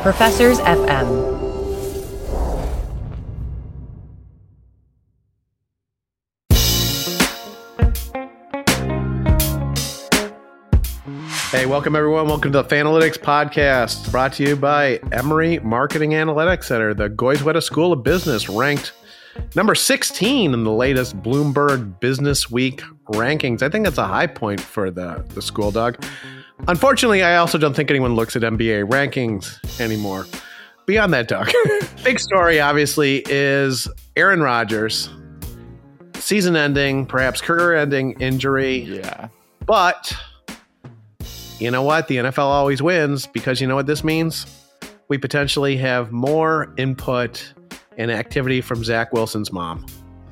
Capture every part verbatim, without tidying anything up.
Professors F M. Hey, welcome everyone. Welcome to the Fanalytics Podcast, brought to you by Emory Marketing Analytics Center, the Goizueta School of Business, ranked number sixteen in the latest Bloomberg Business Week rankings. I think that's a high point for the, the school, Doug. Unfortunately, I also don't think anyone looks at M B A rankings anymore. Beyond that, Doug, big story, obviously, is Aaron Rodgers, season-ending, perhaps career-ending injury. Yeah. But you know what? The N F L always wins, because you know what this means? We potentially have more input and activity from Zach Wilson's mom.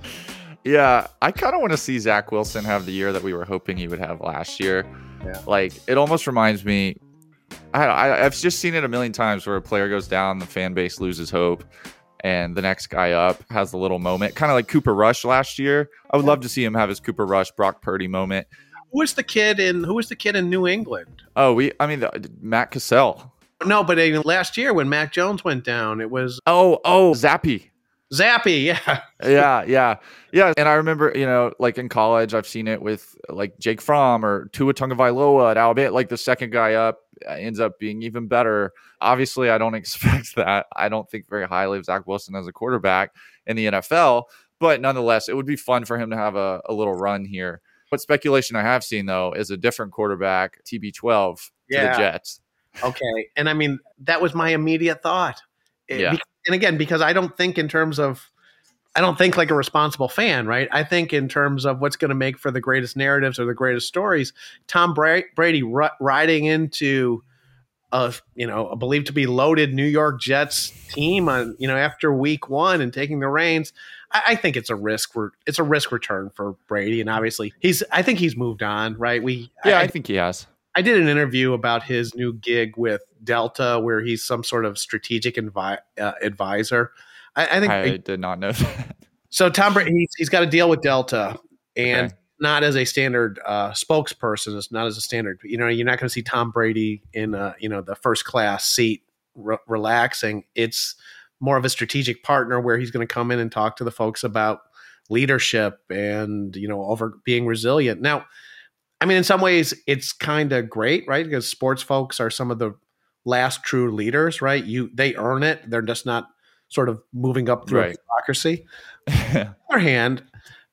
Yeah, I kind of want to see Zach Wilson have the year that we were hoping he would have last year. Yeah. Like, it almost reminds me, I, I, I've just seen it a million times where a player goes down, the fan base loses hope, and the next guy up has a little moment. Kind of like Cooper Rush last year. I would love to see him have his Cooper Rush, Brock Purdy moment. Who was the kid in Who was the kid in New England? Oh, we. I mean, the, Matt Cassell. No, but uh, last year when Mac Jones went down, it was Oh, oh, Zappy. Zappy. Yeah, yeah, yeah, yeah. And I remember, you know, like in college, I've seen it with like Jake Fromm or Tua Tagovailoa at Alabama. Like the second guy up ends up being even better. Obviously, I don't expect that. I don't think very highly of Zach Wilson as a quarterback in the N F L. But nonetheless, it would be fun for him to have a, a little run here. What speculation I have seen, though, is a different quarterback, T B twelve, to yeah. the Jets. Okay. And I mean, that was my immediate thought. It, Yeah. And again, because I don't think in terms of, I don't think like a responsible fan, right? I think in terms of what's going to make for the greatest narratives or the greatest stories. Tom Bra- Brady r- riding into a, you know, a believed to be loaded New York Jets team on, you know, after week one and taking the reins. I, I think it's a risk. Re- it's a risk return for Brady. And obviously he's, I think he's moved on, right? We, Yeah, I, I, I think he has. I did an interview about his new gig with Delta, where he's some sort of strategic invi- uh, advisor. I, I think I did not know that. so. Tom Brady, he's, he's got a deal with Delta, and Okay. not as a standard uh, spokesperson. It's not as a standard. You know, you're not going to see Tom Brady in uh, you know the first class seat re- relaxing. It's more of a strategic partner where he's going to come in and talk to the folks about leadership and you know over being resilient. Now, I mean, in some ways, it's kind of great, right? Because sports folks are some of the last true leaders, right? You they earn it; they're just not sort of moving up through Right. a bureaucracy. On the other hand,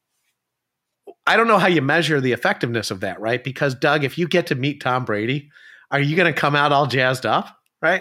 I don't know how you measure the effectiveness of that, right? Because Doug, if you get to meet Tom Brady, are you going to come out all jazzed up, right?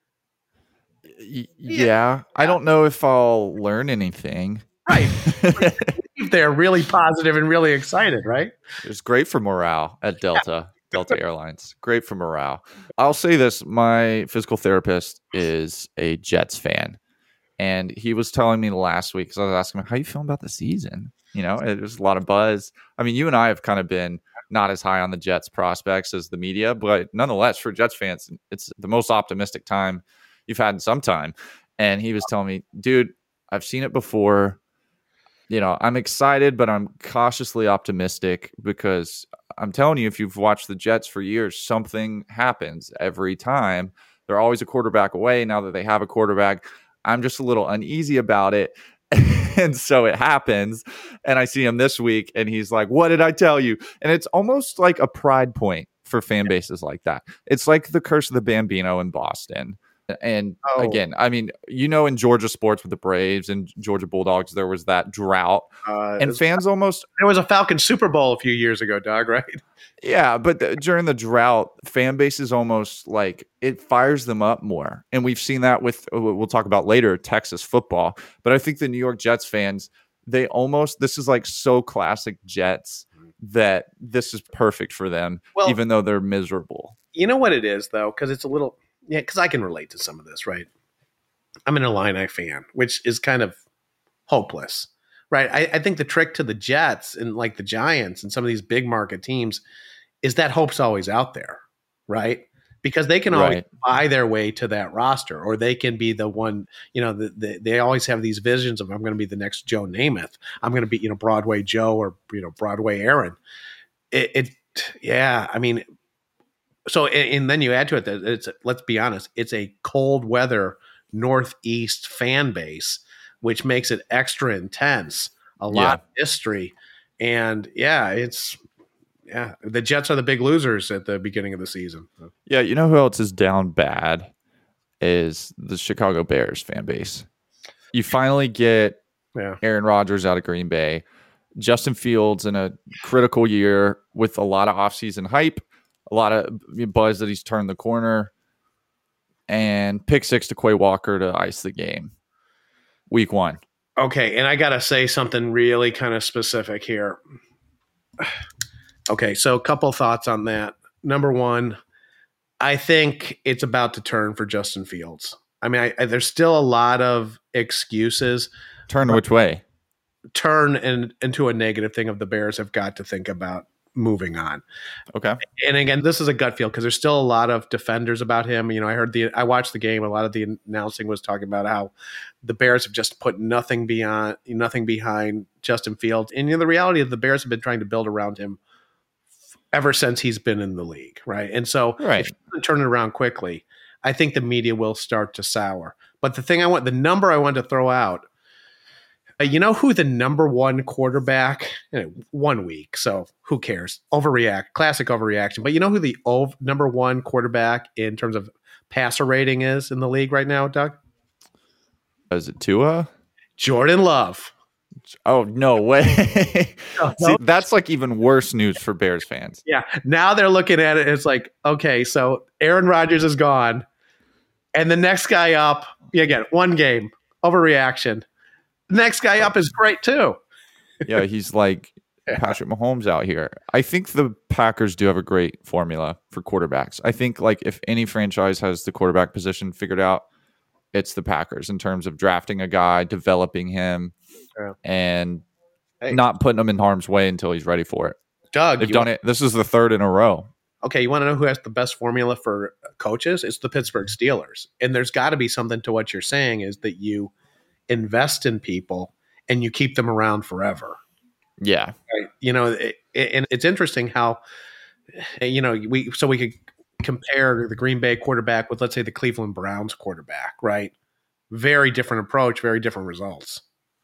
Y- yeah. I don't know if I'll learn anything. Right. If they're really positive and really excited, right? It's great for morale at Delta, Delta Airlines. Great for morale. I'll say this. My physical therapist is a Jets fan. And he was telling me last week, because I was asking him, how you feeling about the season? You know, it was a lot of buzz. I mean, you and I have kind of been not as high on the Jets prospects as the media, but nonetheless, for Jets fans, it's the most optimistic time you've had in some time. And he was telling me, dude, I've seen it before. You know, I'm excited, but I'm cautiously optimistic because I'm telling you, if you've watched the Jets for years, something happens every time. They're always a quarterback away. Now that they have a quarterback, I'm just a little uneasy about it. And so it happens. And I see him this week and he's like, what did I tell you? And it's almost like a pride point for fan bases like that. It's like the curse of the Bambino in Boston. And Oh. again, I mean, you know, in Georgia sports with the Braves and Georgia Bulldogs, there was that drought. Uh, And fans almost, there was a Falcon Super Bowl a few years ago, Doug, right? yeah, but the, during the drought, fan base is almost like it fires them up more. And we've seen that with, we'll talk about later, Texas football. But I think the New York Jets fans, they almost, this is like so classic Jets that this is perfect for them, Well, even though they're miserable. You know what it is, though? Because it's a little, yeah, because I can relate to some of this, right? I'm an Illini fan, which is kind of hopeless, right? I, I think the trick to the Jets and like the Giants and some of these big market teams is that hope's always out there, right? Because they can always Right. buy their way to that roster, or they can be the one, you know, the, the, they always have these visions of, I'm going to be the next Joe Namath. I'm going to be, you know, Broadway Joe or, you know, Broadway Aaron. It, it yeah, I mean, So, and, and then you add to it that it's, let's be honest, it's a cold weather Northeast fan base, which makes it extra intense. A lot Yeah. of history. And yeah, it's, yeah, the Jets are the big losers at the beginning of the season. Yeah, you know who else is down bad is the Chicago Bears fan base. You finally get Yeah. Aaron Rodgers out of Green Bay. Justin Fields in a critical year with a lot of offseason hype, a lot of buzz that he's turned the corner, and pick six to Quay Walker to ice the game. Week one. Okay, and I got to say something really kind of specific here. Okay, so a couple thoughts on that. Number one, I think it's about to turn for Justin Fields. I mean, I, I, there's still a lot of excuses. Turn which way? Turn in, into a negative thing of the Bears have got to think about moving on. Okay. And again, this is a gut feel because there's still a lot of defenders about him. You know, I heard the, I watched the game. A lot of the announcing was talking about how the Bears have just put nothing beyond, nothing behind Justin Fields. And you know, the reality is the Bears have been trying to build around him ever since he's been in the league, right? And so Right. if you turn it around quickly, I think the media will start to sour. But the thing I want, the number I want to throw out, uh, you know who the number one quarterback, you know, one week, so who cares? Overreact, classic overreaction. But you know who the ov- number one quarterback in terms of passer rating is in the league right now, Doug? Is it Tua? Jordan Love. Oh, no way. No. See, that's like even worse news for Bears fans. Yeah. Now they're looking at it. It's like, okay, so Aaron Rodgers is gone. And the next guy up, yeah, again, one game, overreaction. The next guy up is great too. Yeah, he's like Yeah. Patrick Mahomes out here. I think the Packers do have a great formula for quarterbacks. I think like if any franchise has the quarterback position figured out, it's the Packers in terms of drafting a guy, developing him, Yeah. and Hey. not putting him in harm's way until he's ready for it. Doug, They've you done want, it. This is the third in a row. okay, you want to know who has the best formula for coaches? It's the Pittsburgh Steelers. And there's got to be something to what you're saying is that you invest in people and you keep them around forever. Yeah. Right? You know, it, it, and it's interesting how, you know, we so we could compare the Green Bay quarterback with, let's say, the Cleveland Browns quarterback, right? Very different approach, very different results.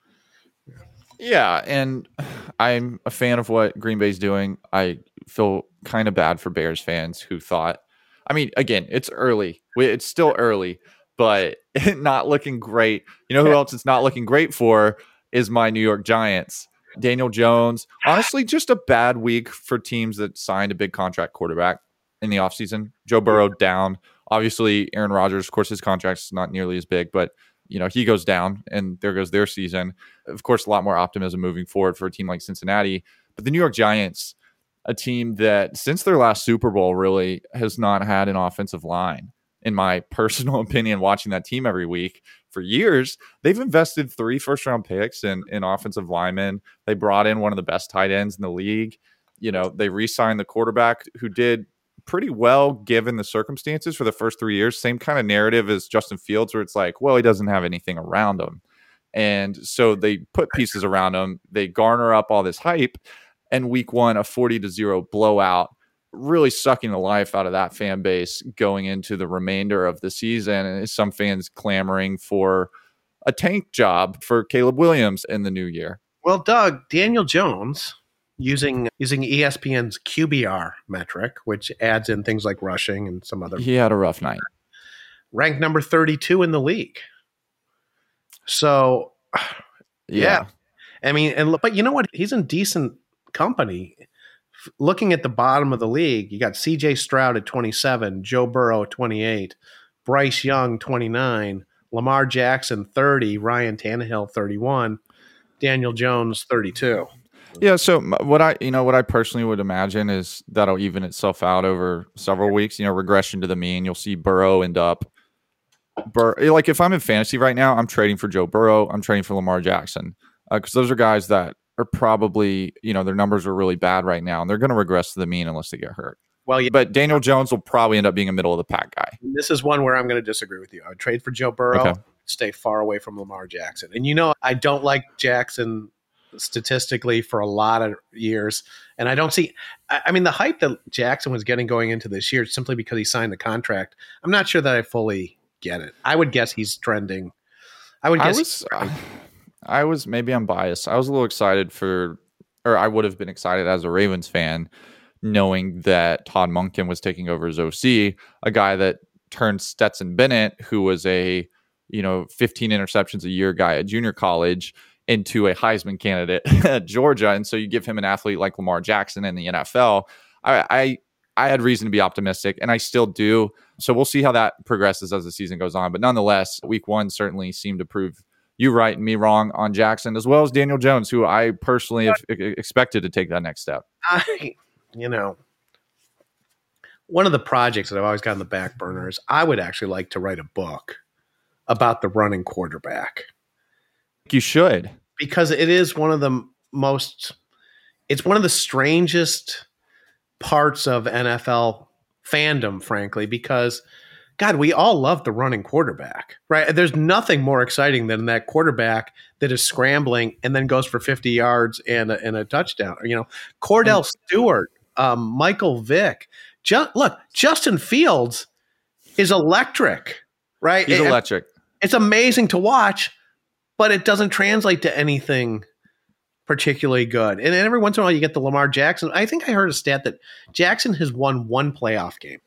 Yeah, and I'm a fan of what Green Bay's doing. I feel kind of bad for Bears fans who thought, I mean, again, it's early. It's still early, but not looking great. You know who else it's not looking great for is my New York Giants. Daniel Jones, honestly, just a bad week for teams that signed a big contract quarterback in the offseason. Joe Burrow down. Obviously, Aaron Rodgers, of course, his contract's not nearly as big, but you know, he goes down and there goes their season. Of course, a lot more optimism moving forward for a team like Cincinnati. But the New York Giants, a team that since their last Super Bowl really has not had an offensive line, in my personal opinion, watching that team every week for years, they've invested three first round picks in, in offensive linemen. They brought in one of the best tight ends in the league. You know, they re-signed the quarterback who did pretty well given the circumstances for the first three years. Same kind of narrative as Justin Fields, where it's like, well, he doesn't have anything around him. And so they put pieces around him. They garner up all this hype. And week one, a forty to zero blowout, really sucking the life out of that fan base going into the remainder of the season. And some fans clamoring for a tank job for Caleb Williams in the new year. Well, Doug, Daniel Jones, using using E S P N's Q B R metric, which adds in things like rushing and some other, He had a rough night. ranked number thirty-two in the league. So, yeah. I mean, and but you know what? He's in decent company. F- Looking at the bottom of the league, you got C J Stroud at twenty-seven, Joe Burrow at twenty-eight, Bryce Young twenty-nine, Lamar Jackson thirty, Ryan Tannehill thirty-one, Daniel Jones thirty-two. Yeah, so m- what I, you know, what I personally would imagine is that'll even itself out over several weeks. You know, regression to the mean. You'll see Burrow end up, Bur- like if I'm in fantasy right now, I'm trading for Joe Burrow. I'm trading for Lamar Jackson because uh, those are guys that are probably, you know, their numbers are really bad right now, and they're going to regress to the mean unless they get hurt. Well, yeah, But Daniel Jones will probably end up being a middle of the pack guy. this is one where I'm going to disagree with you. I would trade for Joe Burrow, Okay. stay far away from Lamar Jackson. And you know, I don't like Jackson statistically for a lot of years. And I don't see, I, I mean, the hype that Jackson was getting going into this year simply because he signed the contract, I'm not sure that I fully get it. I would guess he's trending. I would guess. I was, I was, maybe I'm biased. I was a little excited for, or I would have been excited as a Ravens fan, knowing that Todd Monken was taking over as O C, a guy that turned Stetson Bennett, who was a, you know, fifteen interceptions a year guy at junior college, into a Heisman candidate at Georgia. And so you give him an athlete like Lamar Jackson in the N F L. I, I, I had reason to be optimistic, and I still do. So we'll see how that progresses as the season goes on. But nonetheless, week one certainly seemed to prove you right and me wrong on Jackson, as well as Daniel Jones, who I personally have expected to take that next step. I, you know, one of the projects that I've always got on the back burner is I would actually like to write a book about the running quarterback. You should. Because it is one of the most, it's one of the strangest parts of N F L fandom, frankly, because God, we all love the running quarterback, right? There's nothing more exciting than that quarterback that is scrambling and then goes for fifty yards and a, and a touchdown. You know, Cordell Stewart, um, Michael Vick. Ju- look, Justin Fields is electric, right? He's it, electric. It's amazing to watch, but it doesn't translate to anything particularly good. And every once in a while you get the Lamar Jackson. I think I heard a stat that Jackson has won one playoff game.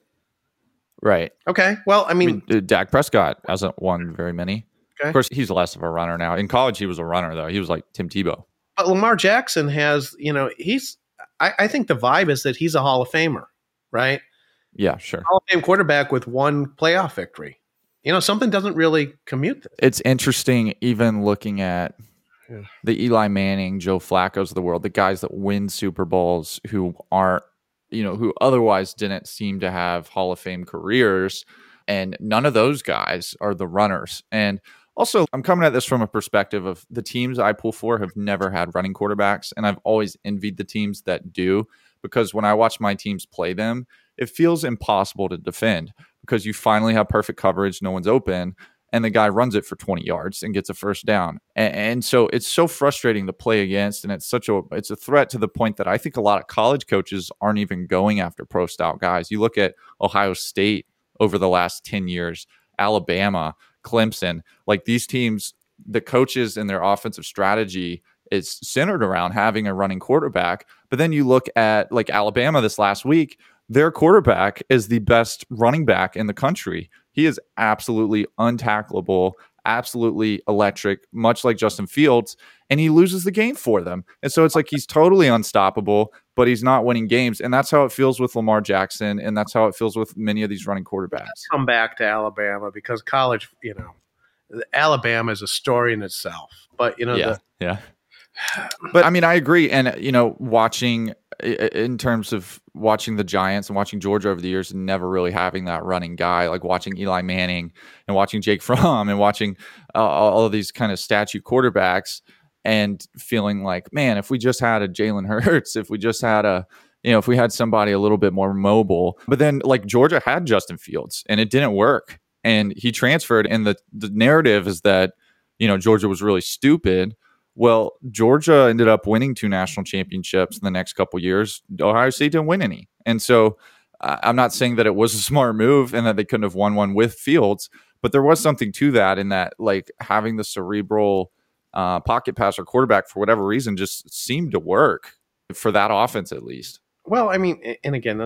Right. Okay. Well, I mean, I mean Dak Prescott hasn't won very many. Okay. Of course, he's less of a runner now. In college, he was a runner, though. He was like Tim Tebow. But Lamar Jackson has, you know, he's, I, I think the vibe is that he's a Hall of Famer, right? Yeah, sure. Hall of Fame quarterback with one playoff victory. You know, something doesn't really commute this. It's interesting, even looking at yeah. the Eli Manning, Joe Flacco's of the world, the guys that win Super Bowls who aren't, you know, who otherwise didn't seem to have Hall of Fame careers. And none of those guys are the runners. And also, I'm coming at this from a perspective of the teams I pull for have never had running quarterbacks. And I've always envied the teams that do, because when I watch my teams play them, it feels impossible to defend because you finally have perfect coverage, no one's open, and the guy runs it for twenty yards and gets a first down. And, and so it's so frustrating to play against, and it's such a it's a threat to the point that I think a lot of college coaches aren't even going after pro style guys. You look at Ohio State over the last ten years, Alabama, Clemson, like these teams, the coaches and their offensive strategy is centered around having a running quarterback. But then you look at like Alabama this last week, their quarterback is the best running back in the country. He is absolutely untackleable, absolutely electric, much like Justin Fields, and he loses the game for them. And so it's like he's totally unstoppable, but he's not winning games. And that's how it feels with Lamar Jackson, and that's how it feels with many of these running quarterbacks. Come back to Alabama because college, you know, Alabama is a story in itself. But, you know, yeah, the, yeah. But I mean, I agree. And, you know, watching in terms of watching the Giants and watching Georgia over the years and never really having that running guy, like watching Eli Manning and watching Jake Fromm and watching uh, all of these kind of statue quarterbacks and feeling like, man, if we just had a Jalen Hurts, if we just had a, you know, if we had somebody a little bit more mobile. But then like Georgia had Justin Fields and it didn't work. And he transferred. And the, the narrative is that, you know, Georgia was really stupid. Well, Georgia ended up winning two national championships in the next couple of years. Ohio State didn't win any. And so uh, I'm not saying that it was a smart move and that they couldn't have won one with Fields, but there was something to that in that, like, having the cerebral uh, pocket passer quarterback for whatever reason just seemed to work for that offense at least. Well, I mean, and again,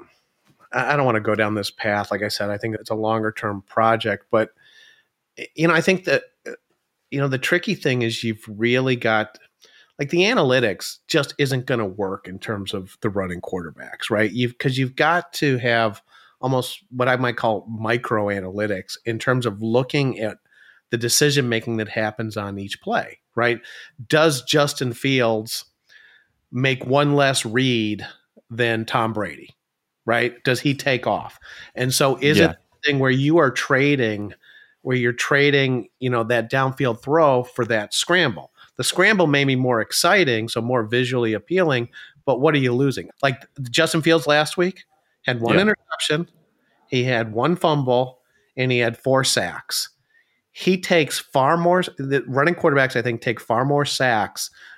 I don't want to go down this path. Like I said, I think it's a longer term project, but, you know, I think that, you know, the tricky thing is you've really got, like, the analytics just isn't going to work in terms of the running quarterbacks, right? You've because you've got to have almost what I might call micro analytics in terms of looking at the decision making that happens on each play, right? Does Justin Fields make one less read than Tom Brady, right? Does he take off? And so is Yeah. it a thing where you are trading where you're trading, you know, that downfield throw for that scramble? The scramble may be more exciting, so more visually appealing, but what are you losing? Like Justin Fields last week had one Yeah. interception, he had one fumble, and he had four sacks. He takes far more, the running quarterbacks, I think, take far more sacks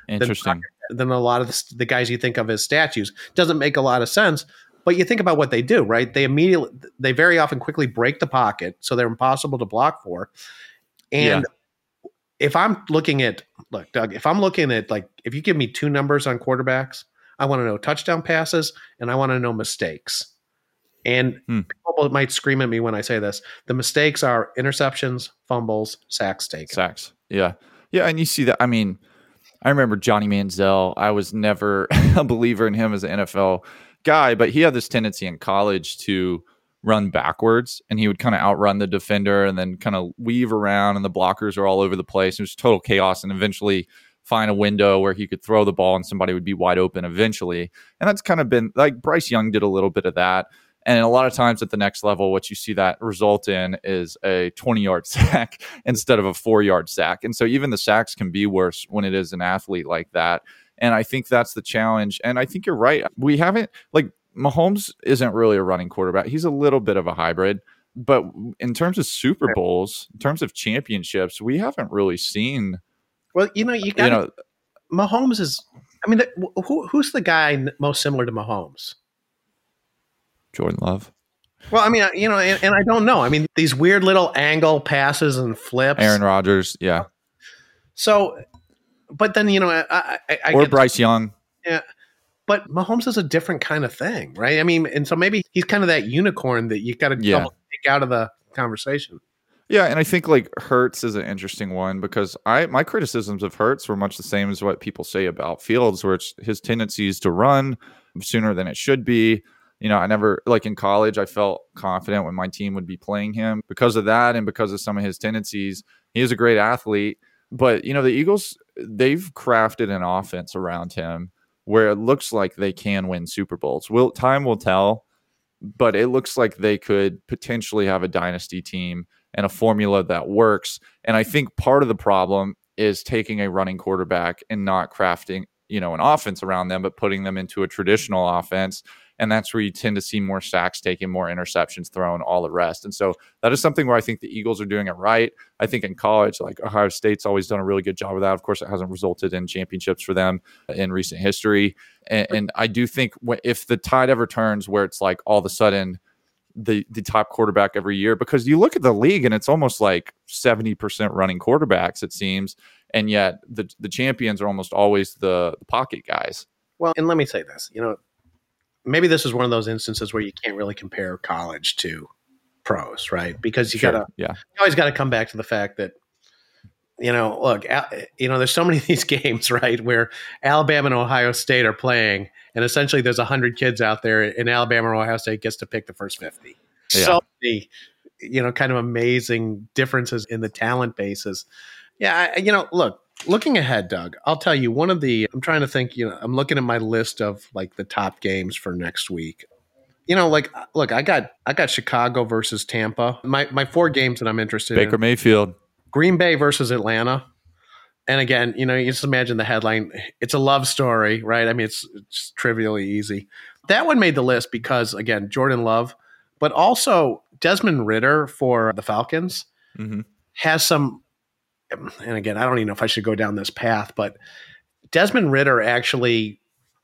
Interesting. than, than a lot of the, the guys you think of as statues. Doesn't make a lot of sense. But you think about what they do, right? They immediately, they very often quickly break the pocket, so they're impossible to block for. And yeah. if I'm looking at, look, Doug, if I'm looking at, like, if you give me two numbers on quarterbacks, I want to know touchdown passes and I want to know mistakes. And hmm. people might scream at me when I say this. The mistakes are interceptions, fumbles, sacks taken. Sacks. Yeah. Yeah. And you see that. I mean, I remember Johnny Manziel. I was never a believer in him as an N F L guy, but he had this tendency in college to run backwards, and he would kind of outrun the defender and then kind of weave around, and the blockers are all over the place. It was total chaos, and eventually find a window where he could throw the ball and somebody would be wide open eventually. And that's kind of been like Bryce Young did a little bit of that. And a lot of times at the next level, what you see that result in is a twenty-yard sack instead of a four-yard sack. And so even the sacks can be worse when it is an athlete like that. And I think that's the challenge. And I think you're right. We haven't, like, Mahomes isn't really a running quarterback. He's a little bit of a hybrid. But in terms of Super Bowls, in terms of championships, we haven't really seen. Well, you know, you got you know, Mahomes is, I mean, who, who's the guy most similar to Mahomes? Jordan Love. Well, I mean, you know, and, and I don't know. I mean, these weird little angle passes and flips. Aaron Rodgers, yeah. So, but then, you know, I, I, I or get, Bryce Young. Yeah. But Mahomes is a different kind of thing, right? I mean, and so maybe he's kind of that unicorn that you got to yeah. take out of the conversation. Yeah, and I think like Hurts is an interesting one because I my criticisms of Hurts were much the same as what people say about Fields, where it's his tendencies to run sooner than it should be. You know, I never, like in college, I felt confident when my team would be playing him because of that and because of some of his tendencies. He is a great athlete, but, you know, the Eagles, they've crafted an offense around him where it looks like they can win Super Bowls. Will time will tell, but it looks like they could potentially have a dynasty team and a formula that works. And I think part of the problem is taking a running quarterback and not crafting, you know, an offense around them, but putting them into a traditional offense. And that's where you tend to see more sacks taken, more interceptions thrown, all the rest. And so that is something where I think the Eagles are doing it right. I think in college, like Ohio State's always done a really good job of that. Of course, it hasn't resulted in championships for them in recent history. And, and I do think if the tide ever turns where it's like all of a sudden the, the top quarterback every year, because you look at the league and it's almost like seventy percent running quarterbacks, it seems. And yet the, the champions are almost always the, the pocket guys. Well, and let me say this, you know, maybe this is one of those instances where you can't really compare college to pros, right? Because you sure, gotta, yeah. you always got to come back to the fact that, you know, look, you know, there's so many of these games, right, where Alabama and Ohio State are playing, and essentially there's a hundred kids out there, and Alabama or Ohio State gets to pick the first fifty. Yeah. So many, you know, kind of amazing differences in the talent bases. Yeah, I, you know, look. Looking ahead, Doug, I'll tell you one of the, I'm trying to think, you know, I'm looking at my list of like the top games for next week. You know, like, look, I got, I got Chicago versus Tampa. My, my four games that I'm interested Baker in. Baker Mayfield. Green Bay versus Atlanta. And again, you know, you just imagine the headline. It's a love story, right? I mean, it's, it's trivially easy. That one made the list because, again, Jordan Love, but also Desmond Ridder for the Falcons mm-hmm. has some, and again, I don't even know if I should go down this path, but Desmond Ridder actually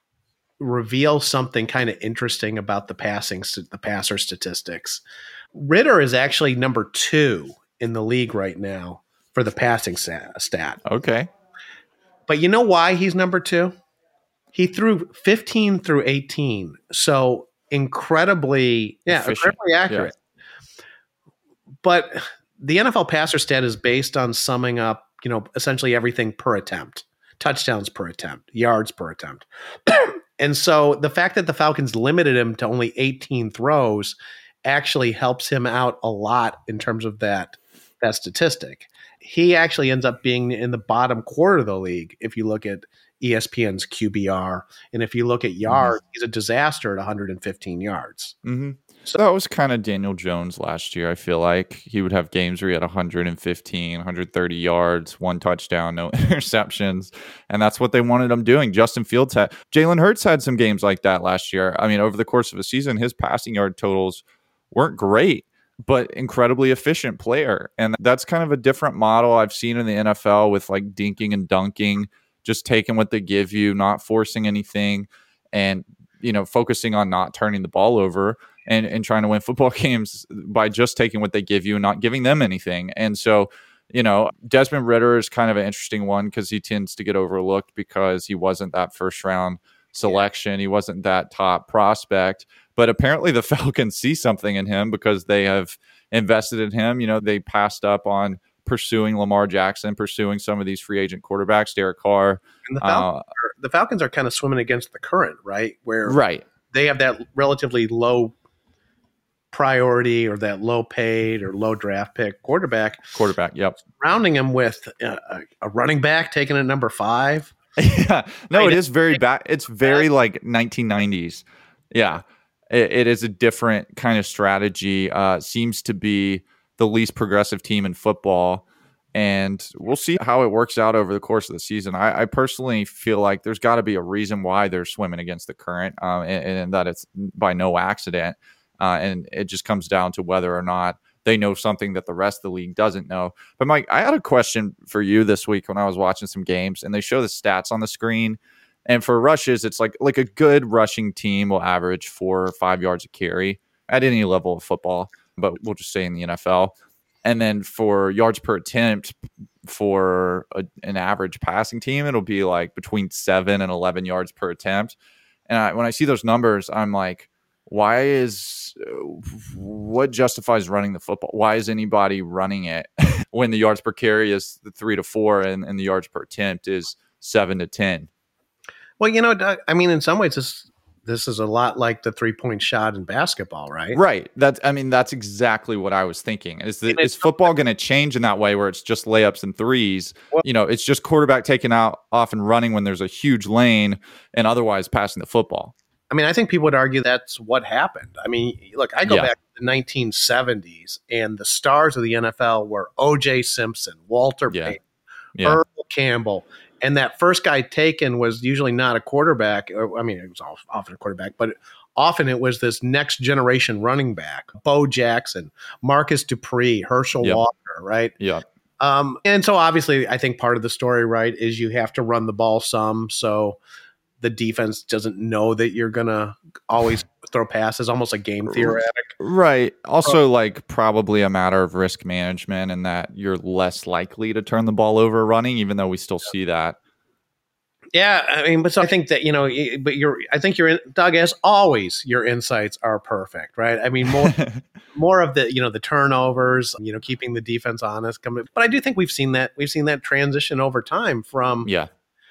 reveals something kind of interesting about the passing, the passer statistics. Ridder is actually number two in the league right now for the passing stat. Okay. But you know why he's number two? He threw fifteen through eighteen. So incredibly, yeah, efficient. Incredibly accurate. Yeah. But the N F L passer stat is based on summing up, you know, essentially everything per attempt, touchdowns per attempt, yards per attempt. And so the fact that the Falcons limited him to only eighteen throws actually helps him out a lot in terms of that, that statistic. He actually ends up being in the bottom quarter of the league if you look at E S P N's Q B R. And if you look at yards, mm-hmm. he's a disaster at one hundred fifteen yards. Mm-hmm. So that was kind of Daniel Jones last year. I feel like he would have games where he had one hundred fifteen, one hundred thirty yards, one touchdown, no interceptions. And that's what they wanted him doing. Justin Fields had, Jalen Hurts had some games like that last year. I mean, over the course of a season, his passing yard totals weren't great, but incredibly efficient player. And that's kind of a different model I've seen in the N F L with like dinking and dunking just taking what they give you, not forcing anything, and you know, focusing on not turning the ball over and, and trying to win football games by just taking what they give you and not giving them anything. And so, you know, Desmond Ridder is kind of an interesting one because he tends to get overlooked because he wasn't that first round selection. Yeah. He wasn't that top prospect, but apparently the Falcons see something in him because they have invested in him. You know, they passed up on pursuing Lamar Jackson, pursuing some of these free agent quarterbacks, Derek Carr. And the Falcons, uh, are, the Falcons are kind of swimming against the current, right? Where right. they have that relatively low priority or that low paid or low draft pick quarterback. Quarterback, yep. Surrounding him with a, a running back taken at number five. Yeah. No, it is very bad. It's very like nineteen nineties. Yeah. It, it is a different kind of strategy. Uh, seems to be the least progressive team in football. And we'll see how it works out over the course of the season. I, I personally feel like there's got to be a reason why they're swimming against the current, um, and, and that it's by no accident. Uh, and it just comes down to whether or not they know something that the rest of the league doesn't know. But Mike, I had a question for you this week when I was watching some games, and they show the stats on the screen. And for rushes, it's like like a good rushing team will average four or five yards a carry at any level of football, but we'll just say in the N F L. And then for yards per attempt for a, an average passing team, it'll be like between seven and eleven yards per attempt. And I, when I see those numbers, I'm like, why is what justifies running the football? Why is anybody running it when the yards per carry is three to four and, and the yards per attempt is seven to ten? Well, you know, Doug, I mean, in some ways, this this is a lot like the three point shot in basketball, right? Right. That's I mean, that's exactly what I was thinking. Is the, is football going to change in that way where it's just layups and threes? Well, you know, it's just quarterback taking out off and running when there's a huge lane and otherwise passing the football. I mean, I think people would argue that's what happened. I mean, look, I go yeah. back to the nineteen seventies, and the stars of the N F L were O J Simpson, Walter yeah. Payton, yeah. Earl Campbell. And that first guy taken was usually not a quarterback. I mean, it was often a quarterback, but often it was this next generation running back, Bo Jackson, Marcus Dupree, Herschel yep. Walker, right? Yeah. Um, and so obviously I think part of the story, right, is you have to run the ball some. So the defense doesn't know that you're going to always throw passes, almost like game theoretic. Right. Also, like probably a matter of risk management and that you're less likely to turn the ball over running, even though we still yeah. see that. Yeah. I mean, but so I think that, you know, but you're, I think you're, Doug, as always, your insights are perfect, right? I mean, more, more of the, you know, the turnovers, you know, keeping the defense honest. Coming, but I do think we've seen that, we've seen that transition over time from, yeah.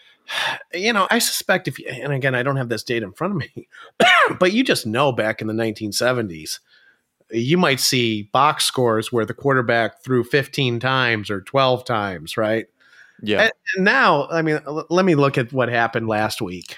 You know, I suspect if, you, and again, I don't have this data in front of me, but you just know back in the nineteen seventies, you might see box scores where the quarterback threw fifteen times or twelve times, right? Yeah. And, and now, I mean, l- let me look at what happened last week.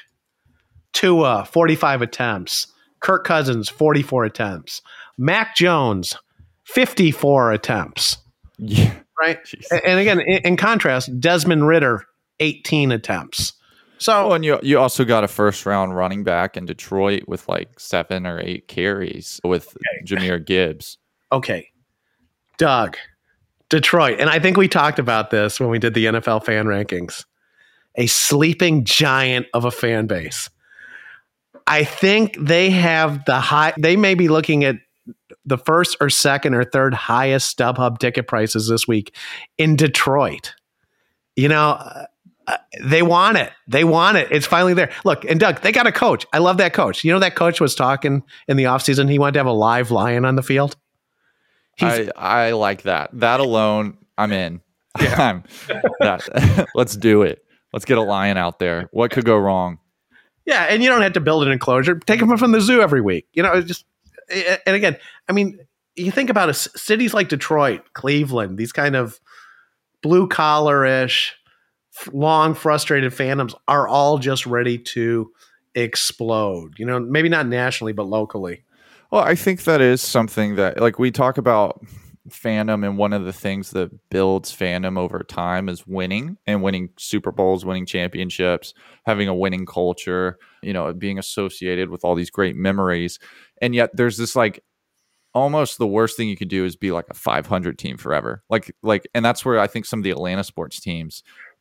Tua, forty-five attempts. Kirk Cousins, forty-four attempts. Mac Jones, fifty-four attempts. Yeah. Right? And, and again, in, in contrast, Desmond Ridder, eighteen attempts. So, well, and you you also got a first round running back in Detroit with like seven or eight carries with okay. Jahmyr Gibbs. Okay, Doug, Detroit, and I think we talked about this when we did the N F L fan rankings. A sleeping giant of a fan base. I think they have the high. They may be looking at the first or second or third highest StubHub ticket prices this week in Detroit. You know. Uh, they want it. They want it. It's finally there. Look, and Doug, they got a coach. I love that coach. You know, that coach was talking in the offseason. He wanted to have a live lion on the field. He's, I, I like that. That alone, I'm in. Yeah. I'm, that, let's do it. Let's get a lion out there. What could go wrong? Yeah, and you don't have to build an enclosure. Take them from the zoo every week. You know, it's just, and again, I mean, you think about it, cities like Detroit, Cleveland, these kind of blue-collar-ish, long frustrated fandoms are all just ready to explode, you know, maybe not nationally, but locally. Well, I think that is something that, like, we talk about fandom, and one of the things that builds fandom over time is winning and winning Super Bowls, winning championships, having a winning culture, you know, being associated with all these great memories. And yet there's this like almost the worst thing you could do is be like a five hundred team forever. Like, like, and that's where I think some of the Atlanta sports teams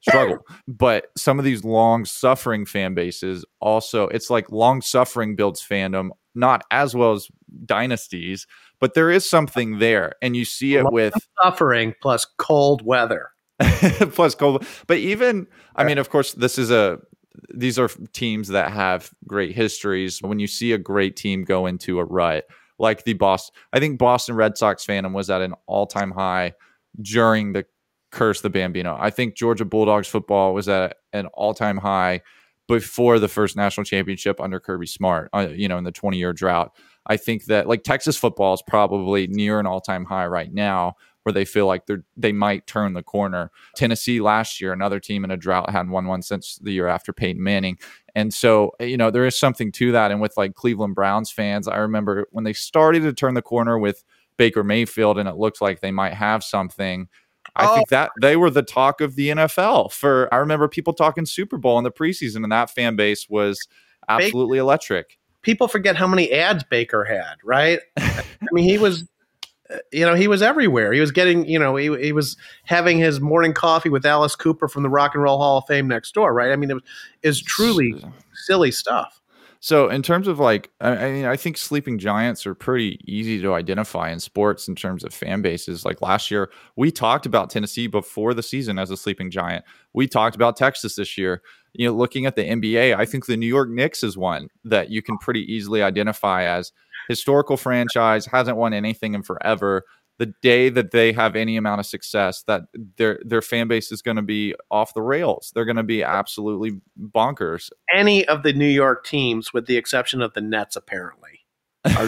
struggle. But some of these long suffering fan bases also, it's like long suffering builds fandom, not as well as dynasties, but there is something there. And you see it with suffering plus cold weather. plus cold. But even, I mean, of course, this is a, these are teams that have great histories. When you see a great team go into a rut, like the Boston, I think Boston Red Sox fandom was at an all-time high during the Curse the Bambino. I think Georgia Bulldogs football was at an all-time high before the first national championship under Kirby Smart, uh, you know, in the twenty-year drought. I think that like Texas football is probably near an all-time high right now, where they feel like they're they might turn the corner. Tennessee last year, another team in a drought, hadn't won one since the year after Peyton Manning. And so, you know, there is something to that. And with like Cleveland Browns fans, I remember when they started to turn the corner with Baker Mayfield and it looked like they might have something. I oh. think that they were the talk of the N F L for, I remember people talking Super Bowl in the preseason, and that fan base was absolutely Baker, electric. People forget how many ads Baker had, right? I mean, he was, you know, he was everywhere. He was getting, you know, he, he was having his morning coffee with Alice Cooper from the Rock and Roll Hall of Fame next door, right? I mean, it was, it was truly silly stuff. So in terms of like, I mean, I think sleeping giants are pretty easy to identify in sports in terms of fan bases. Like last year, we talked about Tennessee before the season as a sleeping giant. We talked about Texas this year. You know, looking at the N B A, I think the New York Knicks is one that you can pretty easily identify as historical franchise, hasn't won anything in forever. The day that they have any amount of success, that their their fan base is going to be off the rails. They're going to be absolutely bonkers. Any of the New York teams, with the exception of the Nets, apparently. Are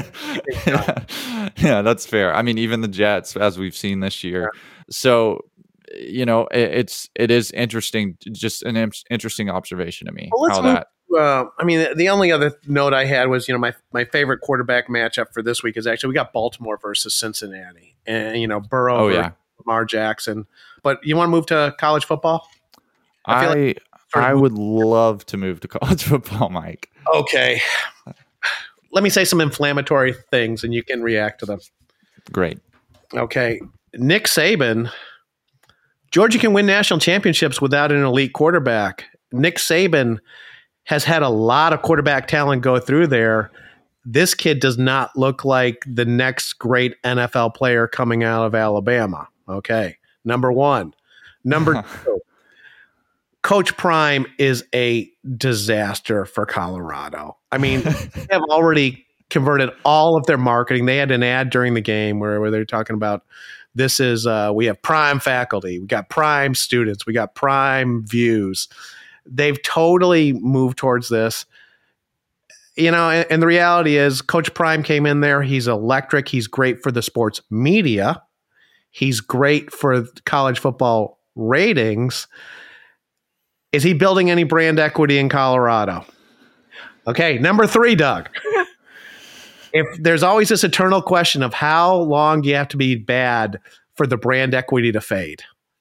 yeah. yeah, that's fair. I mean, even the Jets, as we've seen this year. Yeah. So, you know, it, it's it is interesting, just an im- interesting observation to me. Well, how that. Uh, I mean, the only other note I had was, you know, my my favorite quarterback matchup for this week is actually we got Baltimore versus Cincinnati, and you know, Burrow oh, versus yeah. Lamar Jackson. But you want to move to college football? I I, like I would love to move to college football, Mike. Okay, let me say some inflammatory things, and you can react to them. Great. Okay, Nick Saban. Georgia can win national championships without an elite quarterback. Nick Saban has had a lot of quarterback talent go through there. This kid does not look like the next great N F L player coming out of Alabama. Okay, number one. Number two, Coach Prime is a disaster for Colorado. I mean, they have already converted all of their marketing. They had an ad during the game where, where they're talking about this is, uh, we have prime faculty, we got prime students, we got prime views. They've totally moved towards this, you know, and, and the reality is Coach Prime came in there. He's electric. He's great for the sports media. He's great for college football ratings. Is he building any brand equity in Colorado? Okay, number three, Doug. If there's always this eternal question of how long do you have to be bad for the brand equity to fade?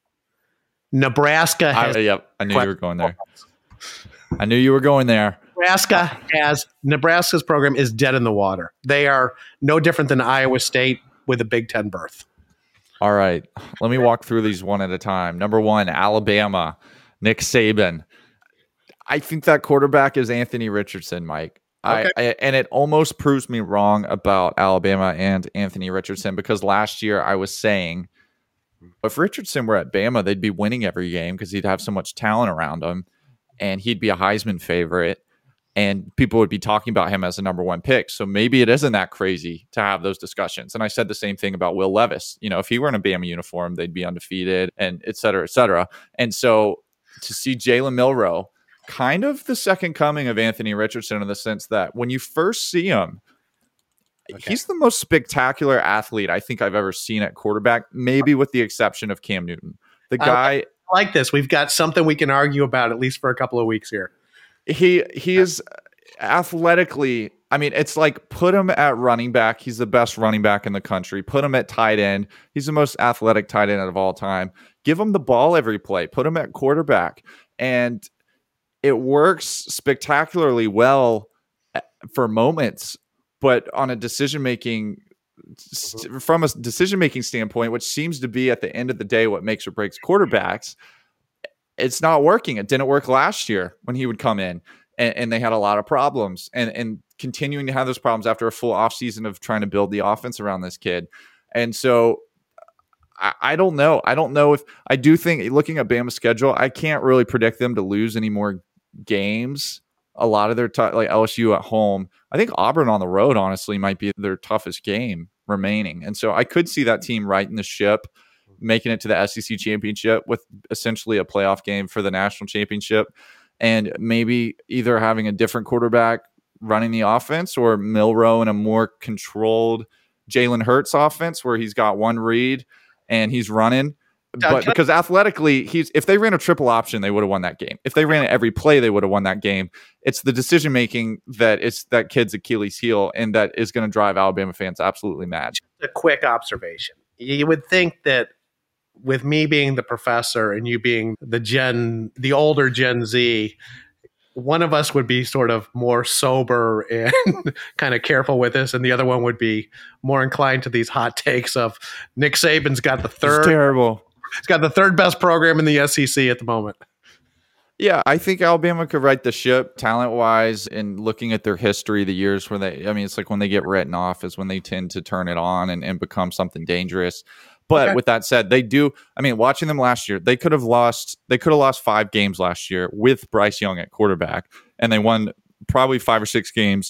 Nebraska has. I, yep, I knew you were going there. I knew you were going there. Nebraska has Nebraska's program is dead in the water. They are no different than Iowa State with a Big Ten berth. All right, let me walk through these one at a time. Number one, Alabama, Nick Saban. I think that quarterback is Anthony Richardson, Mike. Okay. I, I, and it almost proves me wrong about Alabama and Anthony Richardson, because last year I was saying if Richardson were at Bama, they'd be winning every game because he'd have so much talent around him, and he'd be a Heisman favorite, and people would be talking about him as a number one pick. So maybe it isn't that crazy to have those discussions. And I said the same thing about Will Levis. You know, if he were in a Bama uniform, they'd be undefeated, and et cetera, et cetera. And so to see Jalen Milroe, kind of the second coming of Anthony Richardson, in the sense that when you first see him, okay, he's the most spectacular athlete I think I've ever seen at quarterback, maybe with the exception of Cam Newton. The guy, I like this. We've got something we can argue about at least for a couple of weeks here. He he is athletically, I mean, it's like put him at running back. He's the best running back in the country. Put him at tight end. He's the most athletic tight end of all time. Give him the ball every play. Put him at quarterback. And it works spectacularly well for moments, but on a decision-making, mm-hmm. from a decision-making standpoint, which seems to be at the end of the day what makes or breaks quarterbacks, it's not working. It didn't work last year when he would come in, and, and they had a lot of problems, and and continuing to have those problems after a full offseason of trying to build the offense around this kid. And so I, I don't know. I don't know if I do think, looking at Bama's schedule, I can't really predict them to lose any more games. A lot of their t- like L S U at home. I think Auburn on the road, honestly, might be their toughest game remaining. And so I could see that team righting the ship, making it to the S E C championship with essentially a playoff game for the national championship, and maybe either having a different quarterback running the offense or Milroe in a more controlled Jalen Hurts offense where he's got one read and he's running. But because athletically, he's if they ran a triple option, they would have won that game. If they ran it every play, they would have won that game. It's the decision making that it's that kid's Achilles heel, and that is going to drive Alabama fans absolutely mad. Just a quick observation. You would think that with me being the professor and you being the Gen, the older Gen Z, one of us would be sort of more sober and kind of careful with this, and the other one would be more inclined to these hot takes of Nick Saban's got the third. It's terrible. It's got the third best program in the S E C at the moment. Yeah, I think Alabama could right the ship talent-wise, and looking at their history, the years where they, I mean, it's like when they get written off is when they tend to turn it on and, and become something dangerous. But okay. With that said, they do, I mean, watching them last year, they could have lost, they could have lost five games last year with Bryce Young at quarterback, and they won probably five or six games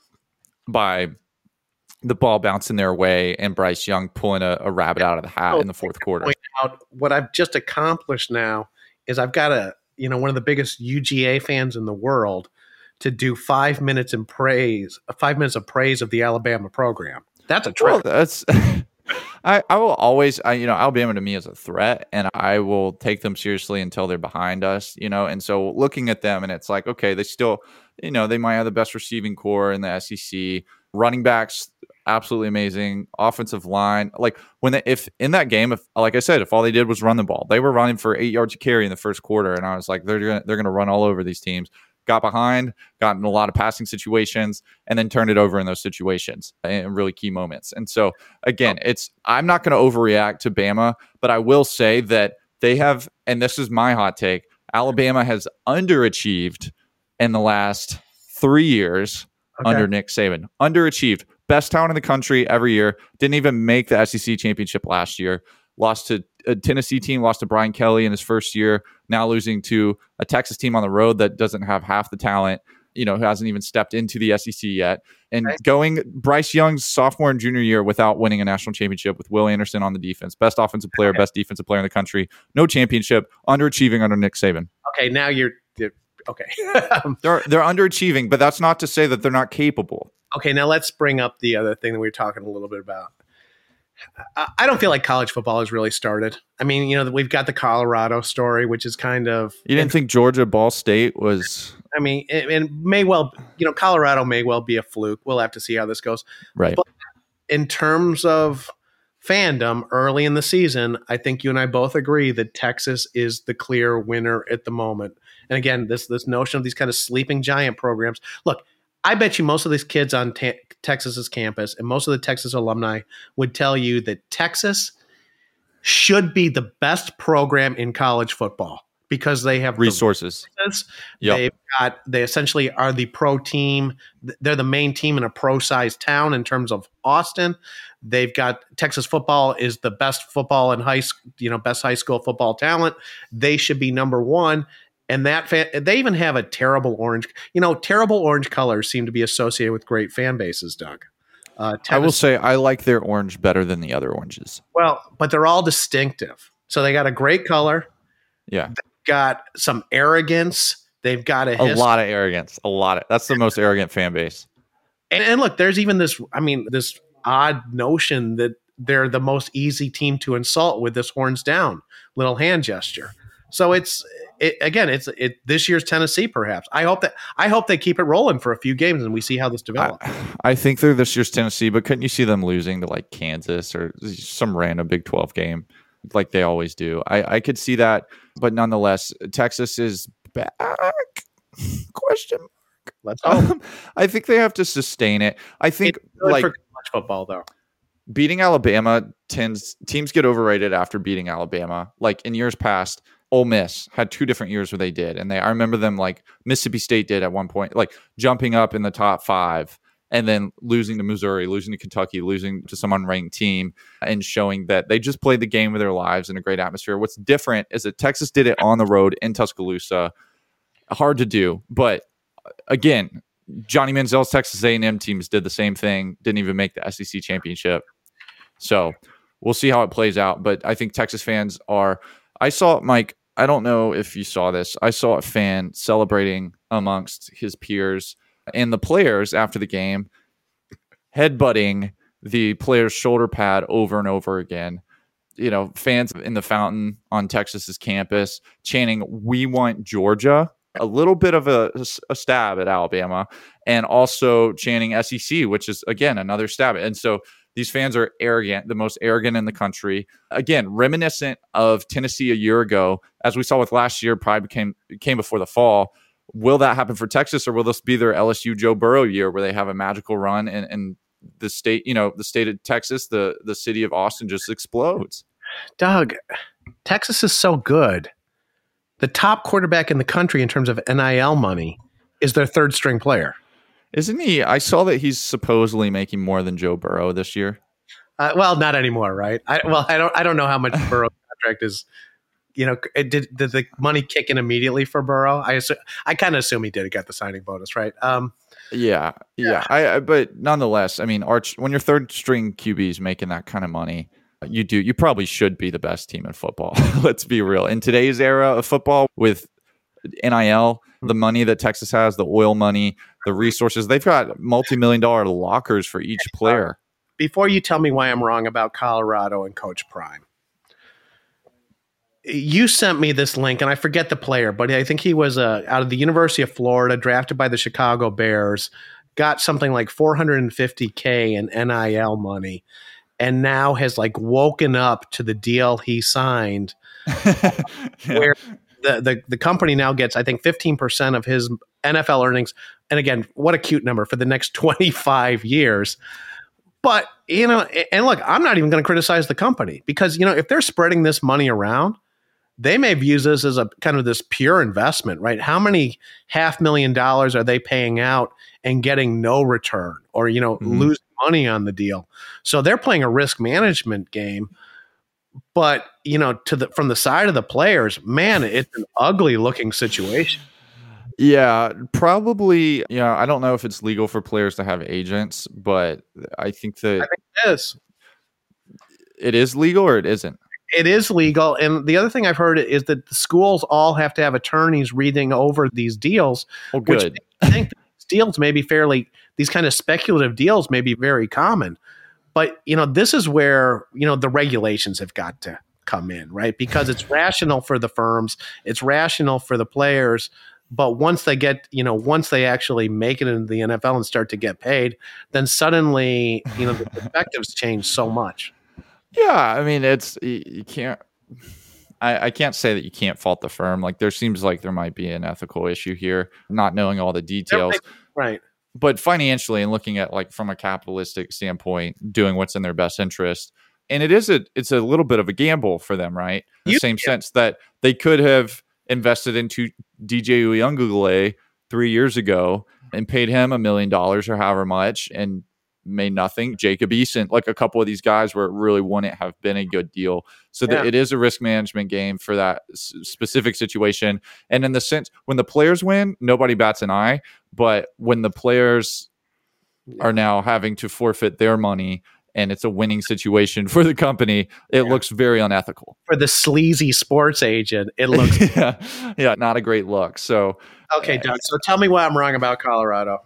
by the ball bouncing their way and Bryce Young pulling a, a rabbit out of the hat in the fourth quarter. Point out, what I've just accomplished now is I've got a, you know, one of the biggest U G A fans in the world to do five minutes in praise, five minutes of praise of the Alabama program. That's a trip. Well, that's I, I will always, I, you know, Alabama to me is a threat, and I will take them seriously until they're behind us, you know. And so looking at them, and it's like, okay, they still, you know, they might have the best receiving core in the S E C. Running backs, absolutely amazing. Offensive line, like when they, if in that game, if like I said, if all they did was run the ball, they were running for eight yards a carry in the first quarter, and I was like, they're gonna they're gonna run all over these teams. Got behind, got in a lot of passing situations, and then turned it over in those situations in really key moments. And so again, it's I'm not going to overreact to Bama, but I will say that they have, and this is my hot take, Alabama has underachieved in the last three years. Okay. Under Nick Saban. Underachieved. Best talent in the country every year. Didn't even make the S E C championship last year. Lost to a Tennessee team, lost to Brian Kelly in his first year. Now losing to a Texas team on the road that doesn't have half the talent, you know, who hasn't even stepped into the S E C yet. And right. going Bryce Young's sophomore and junior year without winning a national championship with Will Anderson on the defense. Best offensive player, okay. best defensive player in the country. No championship. Underachieving under Nick Saban. Okay, now you're... you're Okay. they're they're underachieving, but that's not to say that they're not capable. Okay, now let's bring up the other thing that we were talking a little bit about. I don't feel like college football has really started. I mean, you know, we've got the Colorado story, which is kind of... You didn't think Georgia Ball State was... I mean, it, it may well, you know, Colorado may well be a fluke. We'll have to see how this goes. Right. But in terms of fandom early in the season, I think you and I both agree that Texas is the clear winner at the moment. And again, this this notion of these kind of sleeping giant programs. Look, I bet you most of these kids on te- Texas's campus and most of the Texas alumni would tell you that Texas should be the best program in college football because they have resources. The yep. They've got, they essentially are the pro team. They're the main team in a pro-sized town in terms of Austin. They've got Texas football is the best football in high school, you know, best high school football talent. They should be number one. And that fan, they even have a terrible orange, you know, terrible orange colors seem to be associated with great fan bases, Doug. Uh, I will say I like their orange better than the other oranges. Well, but they're all distinctive. So they got a great color. Yeah. They've got some arrogance. They've got a, a lot of arrogance. A lot of that's the most arrogant fan base. And, and look, there's even this, I mean, this odd notion that they're the most easy team to insult with this horns down little hand gesture. So it's, It, again, it's it this year's Tennessee. Perhaps I hope that I hope they keep it rolling for a few games and we see how this develops. I, I think they're this year's Tennessee, but couldn't you see them losing to like Kansas or some random Big twelve game like they always do? I, I could see that, but nonetheless, Texas is back. Question mark. Let's hope. Um, I think they have to sustain it. I think really like for college football though. Beating Alabama tends teams get overrated after beating Alabama. Like in years past. Ole Miss had two different years where they did. And they, I remember them like Mississippi State did at one point, like jumping up in the top five and then losing to Missouri, losing to Kentucky, losing to some unranked team, and showing that they just played the game of their lives in a great atmosphere. What's different is that Texas did it on the road in Tuscaloosa. Hard to do. But again, Johnny Manziel's Texas A and M teams did the same thing, didn't even make the S E C championship. So we'll see how it plays out. But I think Texas fans are – I saw, Mike, I don't know if you saw this. I saw a fan celebrating amongst his peers and the players after the game, headbutting the player's shoulder pad over and over again. You know, fans in the fountain on Texas's campus chanting, "We want Georgia," a little bit of a, a stab at Alabama, and also chanting S E C, which is, again, another stab. And so these fans are arrogant, the most arrogant in the country. Again, reminiscent of Tennessee a year ago, as we saw with last year, pride became came before the fall. Will that happen for Texas, or will this be their L S U Joe Burrow year where they have a magical run and, and the state, you know, the state of Texas, the, the city of Austin just explodes? Doug, Texas is so good. The top quarterback in the country in terms of N I L money is their third string player. Isn't he? I saw that he's supposedly making more than Joe Burrow this year. Uh, well, not anymore, right? I, well, I don't. I don't know how much Burrow's contract is. You know, did, did the money kick in immediately for Burrow? I assume, I kind of assume he did. He got the signing bonus, right? Um, yeah, yeah. yeah. I, I, but nonetheless, I mean, Arch, when your third string Q B is making that kind of money, you do. You probably should be the best team in football. Let's be real. In today's era of football, with N I L, the money that Texas has, the oil money, the resources, they've got multi-million dollar lockers for each player. Before you tell me why I'm wrong about Colorado and Coach Prime, you sent me this link, and I forget the player, but I think he was uh, out of the University of Florida, drafted by the Chicago Bears, got something like four hundred fifty K in N I L money, and now has like woken up to the deal he signed, yeah. where the, the, the company now gets, I think, fifteen percent of his N F L earnings. And again, what a cute number for the next twenty-five years. But, you know, and look, I'm not even going to criticize the company because, you know, if they're spreading this money around, they may view this as a kind of this pure investment, right? How many half million dollars are they paying out and getting no return, or, you know, mm-hmm. losing money on the deal? So they're playing a risk management game. But, you know, to the from the side of the players, man, it's an ugly looking situation. Yeah, probably. Yeah, I don't know if it's legal for players to have agents, but I think that I think it is. It is legal, or it isn't? It is legal. And the other thing I've heard is that the schools all have to have attorneys reading over these deals. Oh, good. Which I think these deals may be fairly, these kind of speculative deals may be very common. But, you know, this is where, you know, the regulations have got to come in, right? Because it's rational for the firms, it's rational for the players. But once they get, you know, once they actually make it into the N F L and start to get paid, then suddenly, you know, the perspectives change so much. Yeah, I mean, it's you, you can't. I, I can't say that you can't fault the firm. Like, there seems like there might be an ethical issue here, not knowing all the details. Right. But financially, and looking at like from a capitalistic standpoint, doing what's in their best interest, and it is a it's a little bit of a gamble for them, right? In the you, same yeah. sense that they could have invested into D J Uiagalelei three years ago and paid him a million dollars or however much, and made nothing. Jacob Eason, like a couple of these guys where it really wouldn't have been a good deal. So yeah. that it is a risk management game for that s- specific situation. And in the sense, when the players win, nobody bats an eye. But when the players yeah. are now having to forfeit their money and it's a winning situation for the company, it yeah. looks very unethical. For the sleazy sports agent, it looks yeah. yeah, not a great look. So okay, Doug, so tell me why I'm wrong about Colorado.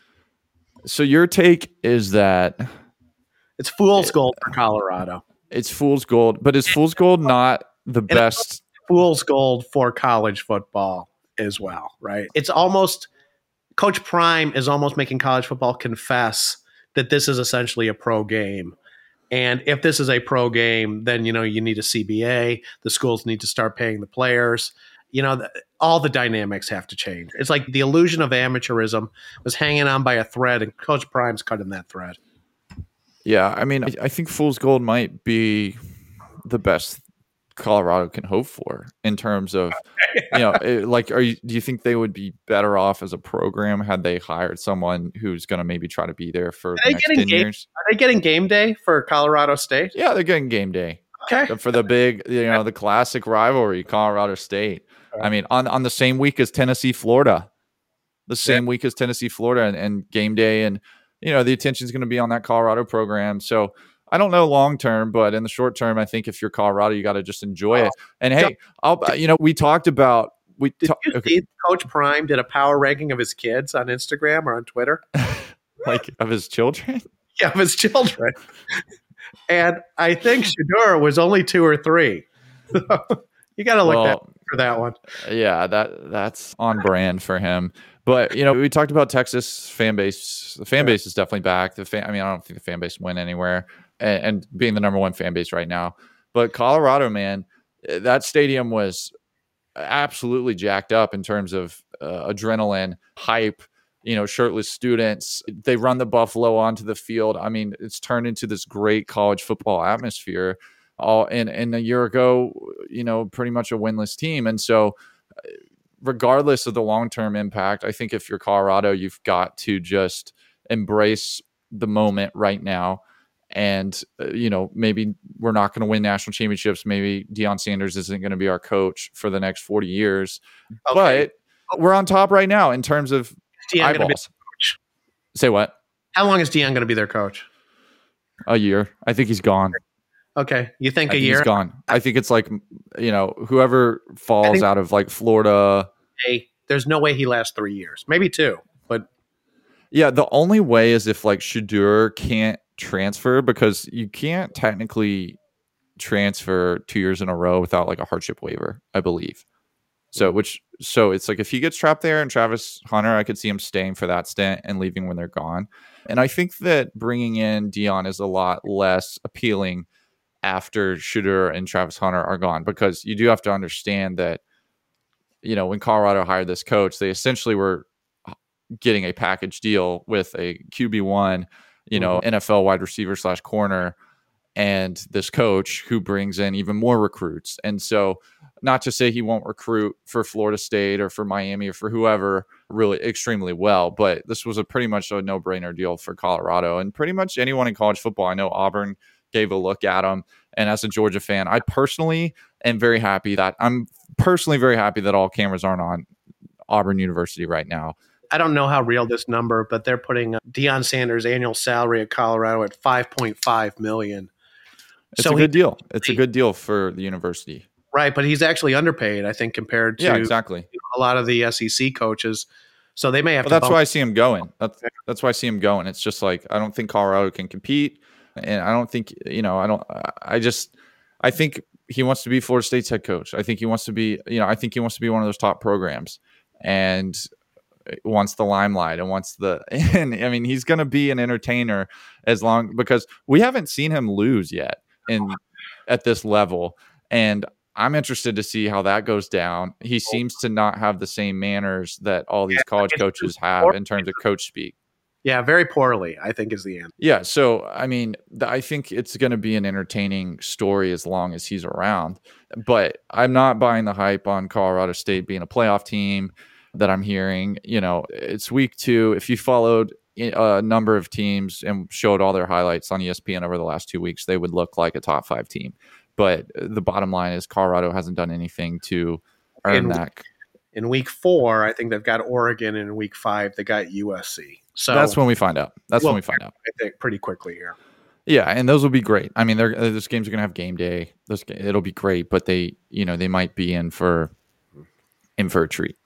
So your take is that it's fool's gold for Colorado. It's fool's gold, but is fool's gold not the and best? Fool's gold for college football as well, right? It's almost Coach Prime is almost making college football confess that this is essentially a pro game. And if this is a pro game, then, you know, you need a C B A. The schools need to start paying the players. You know, the, all the dynamics have to change. It's like the illusion of amateurism was hanging on by a thread, and Coach Prime's cutting that thread. Yeah, I mean, I, I think fool's gold might be the best Colorado can hope for in terms of, you know, it, like, are you, do you think they would be better off as a program had they hired someone who's going to maybe try to be there for Are the they next getting ten game, years? Are they getting game day for Colorado State? Yeah, they're getting game day. Okay. For the big, you know, the classic rivalry, Colorado State. I mean, on, on the same week as Tennessee, Florida, the same yeah. week as Tennessee, Florida, and, and game day. And, you know, the attention is going to be on that Colorado program. So I don't know long term, but in the short term, I think if you're Colorado, you got to just enjoy it. And hey, I'll, you know, we talked about, we did ta- you okay. see Coach Prime did a power ranking of his kids on Instagram or on Twitter? Like of his children? Yeah, of his children. And I think Shedeur was only two or three. You got to look well, that for that one. Yeah, that that's on brand for him. But, you know, we talked about Texas fan base. The fan base is definitely back. The fan, I mean, I don't think the fan base went anywhere and, and being the number one fan base right now. But Colorado, man, that stadium was absolutely jacked up in terms of uh, adrenaline, hype, you know, shirtless students. They run the Buffalo onto the field. I mean, it's turned into this great college football atmosphere. All and, and a year ago, you know, pretty much a winless team. And so regardless of the long-term impact, I think if you're Colorado, you've got to just embrace the moment right now. And, uh, you know, maybe we're not going to win national championships. Maybe Deion Sanders isn't going to be our coach for the next forty years. Okay. But we're on top right now in terms of Deion going to be coach? Say what? How long is Deion going to be their coach? A year. I think he's gone. Okay. You think I a think year? He's gone. I think it's like, you know, whoever falls out of like Florida. Hey, there's no way he lasts three years. Maybe two. But yeah, the only way is if like Shedeur can't transfer, because you can't technically transfer two years in a row without like a hardship waiver, I believe. So which so it's like if he gets trapped there and Travis Hunter, I could see him staying for that stint and leaving when they're gone. And I think that bringing in Deion is a lot less appealing after Shedeur and Travis Hunter are gone, because you do have to understand that, you know, when Colorado hired this coach, they essentially were getting a package deal with a Q B one, you know, mm-hmm. N F L wide receiver slash corner, and this coach who brings in even more recruits. And so not to say he won't recruit for Florida State or for Miami or for whoever really extremely well, but this was a pretty much a no-brainer deal for Colorado and pretty much anyone in college football. I know Auburn gave a look at him. And as a Georgia fan, I personally am very happy that I'm personally very happy that all cameras aren't on Auburn University right now. I don't know how real this number, but they're putting Deion Sanders' annual salary at Colorado at five point five million dollars. It's so a good he, deal. It's a good deal for the university. Right, but he's actually underpaid, I think, compared to yeah, exactly. a lot of the S E C coaches. So they may have well, to that's bump. why I see him going. That's that's why I see him going. It's just like I don't think Colorado can compete. And I don't think, you know, I don't, I just, I think he wants to be Florida State's head coach. I think he wants to be, you know, I think he wants to be one of those top programs and wants the limelight and wants the, and I mean, he's going to be an entertainer as long, because we haven't seen him lose yet in at this level. And I'm interested to see how that goes down. He seems to not have the same manners that all these college coaches have in terms of coach speak. Yeah, very poorly, I think, is the answer. Yeah, so, I mean, I think it's going to be an entertaining story as long as he's around. But I'm not buying the hype on Colorado State being a playoff team that I'm hearing. You know, it's week two. If you followed a number of teams and showed all their highlights on E S P N over the last two weeks, they would look like a top five team. But the bottom line is Colorado hasn't done anything to earn in, that. In week four, I think they've got Oregon. In week five, they got U S C. So that's when we find out. That's well, when we find out. I think pretty quickly here. Yeah, and those will be great. I mean, they're, those games are going to have game day. Those it'll be great, but they, you know, they might be in for in for a treat.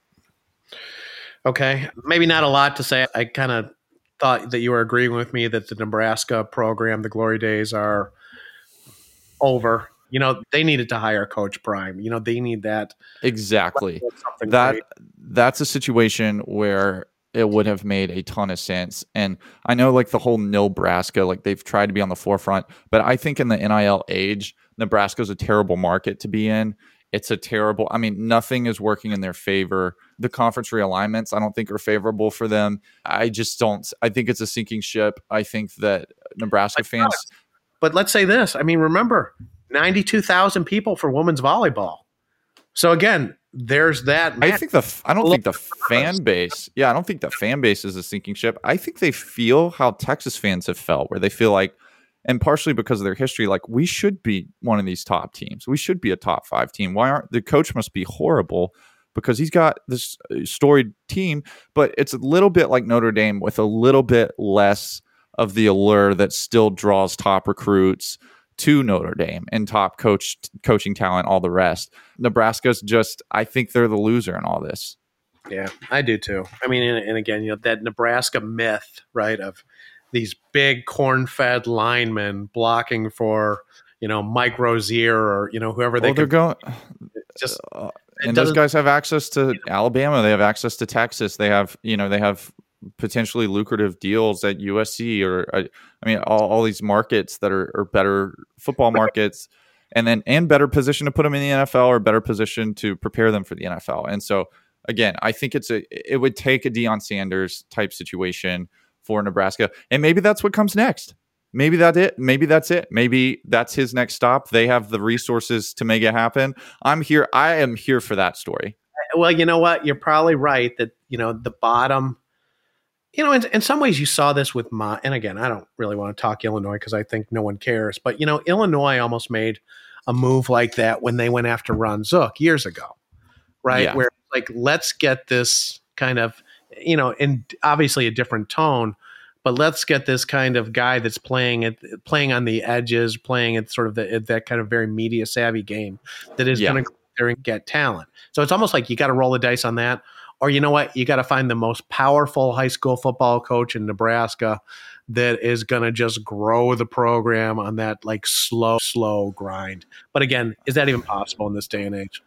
Okay, maybe not a lot to say. I kind of thought that you were agreeing with me that the Nebraska program, the Glory Days, are over. You know, they needed to hire Coach Prime. You know, they need that. Exactly. That great. That's a situation where it would have made a ton of sense. And I know like the whole Nebraska, like they've tried to be on the forefront, but I think in the N I L age, Nebraska is a terrible market to be in. It's a terrible, I mean, nothing is working in their favor. The conference realignments, I don't think are favorable for them. I just don't, I think it's a sinking ship. I think that Nebraska fans. But let's say this. I mean, remember, ninety-two thousand people for women's volleyball. So again, there's that. I think the I don't think the fan base. Yeah, I don't think the fan base is a sinking ship. I think they feel how Texas fans have felt, where they feel like, and partially because of their history, like we should be one of these top teams. We should be a top five team. Why aren't the coach must be horrible because he's got this storied team, but it's a little bit like Notre Dame with a little bit less of the allure that still draws top recruits to Notre Dame and top coach coaching talent, all the rest. Nebraska's just, I think they're the loser in all this. Yeah, I do too. I mean, and, and again, you know, that Nebraska myth, right, of these big corn-fed linemen blocking for, you know, Mike Rozier or, you know, whoever they well, they're going. Just uh, and those guys have access to Alabama. They have access to Texas. They have, you know, they have potentially lucrative deals at U S C or I mean all, all these markets that are, are better football markets and then and better position to put them in the N F L or better position to prepare them for the N F L. And so again, I think it's a it would take a Deion Sanders type situation for Nebraska, and maybe that's what comes next. Maybe that's it. Maybe that's it. Maybe that's his next stop. They have the resources to make it happen. I'm here. I am here for that story. Well, you know what? You're probably right that, you know, the bottom. You know, in, in some ways you saw this with my, and again, I don't really want to talk Illinois because I think no one cares, but, you know, Illinois almost made a move like that when they went after Ron Zook years ago, right? Yeah. Where like, let's get this kind of, you know, in obviously a different tone, but let's get this kind of guy that's playing it, playing on the edges, playing at sort of the, that kind of very media savvy game that is Yeah. going to go there and get talent. So it's almost like you got to roll the dice on that. Or you know what? You got to find the most powerful high school football coach in Nebraska that is going to just grow the program on that like slow, slow grind. But again, is that even possible in this day and age?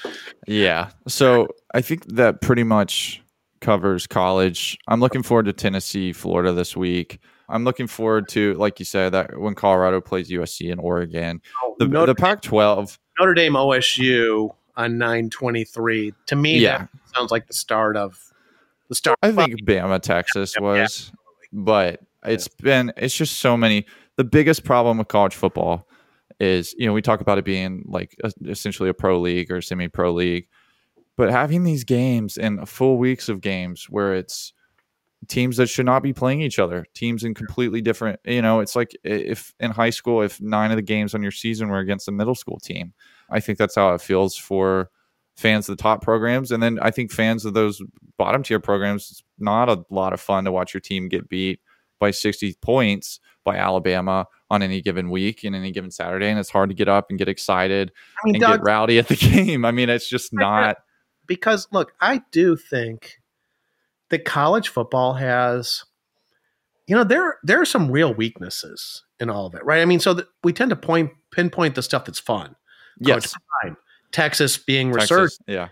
Yeah. So I think that pretty much covers college. I'm looking forward to Tennessee, Florida this week. I'm looking forward to, like you said, that when Colorado plays U S C and Oregon, the, Notre, the Pac twelve. Notre Dame O S U on nine twenty-three. To me, Yeah. that sounds like the start of the start. I think Bama, Texas was, but it's been, it's just so many. The biggest problem with college football is, you know, we talk about it being like a, essentially a pro league or semi-pro league, but having these games and full weeks of games where it's teams that should not be playing each other, teams in completely different, you know, it's like if in high school, if nine of the games on your season were against a middle school team, I think that's how it feels for fans of the top programs. And then I think fans of those bottom tier programs, it's not a lot of fun to watch your team get beat by sixty points by Alabama on any given week and any given Saturday. And it's hard to get up and get excited I mean, and Doug, get rowdy at the game. I mean, it's just not. Because look, I do think that college football has, you know, there, there are some real weaknesses in all of it, right? I mean, so that we tend to point, pinpoint the stuff that's fun. Yes. Coach, Texas being Texas, resurgent. Yeah.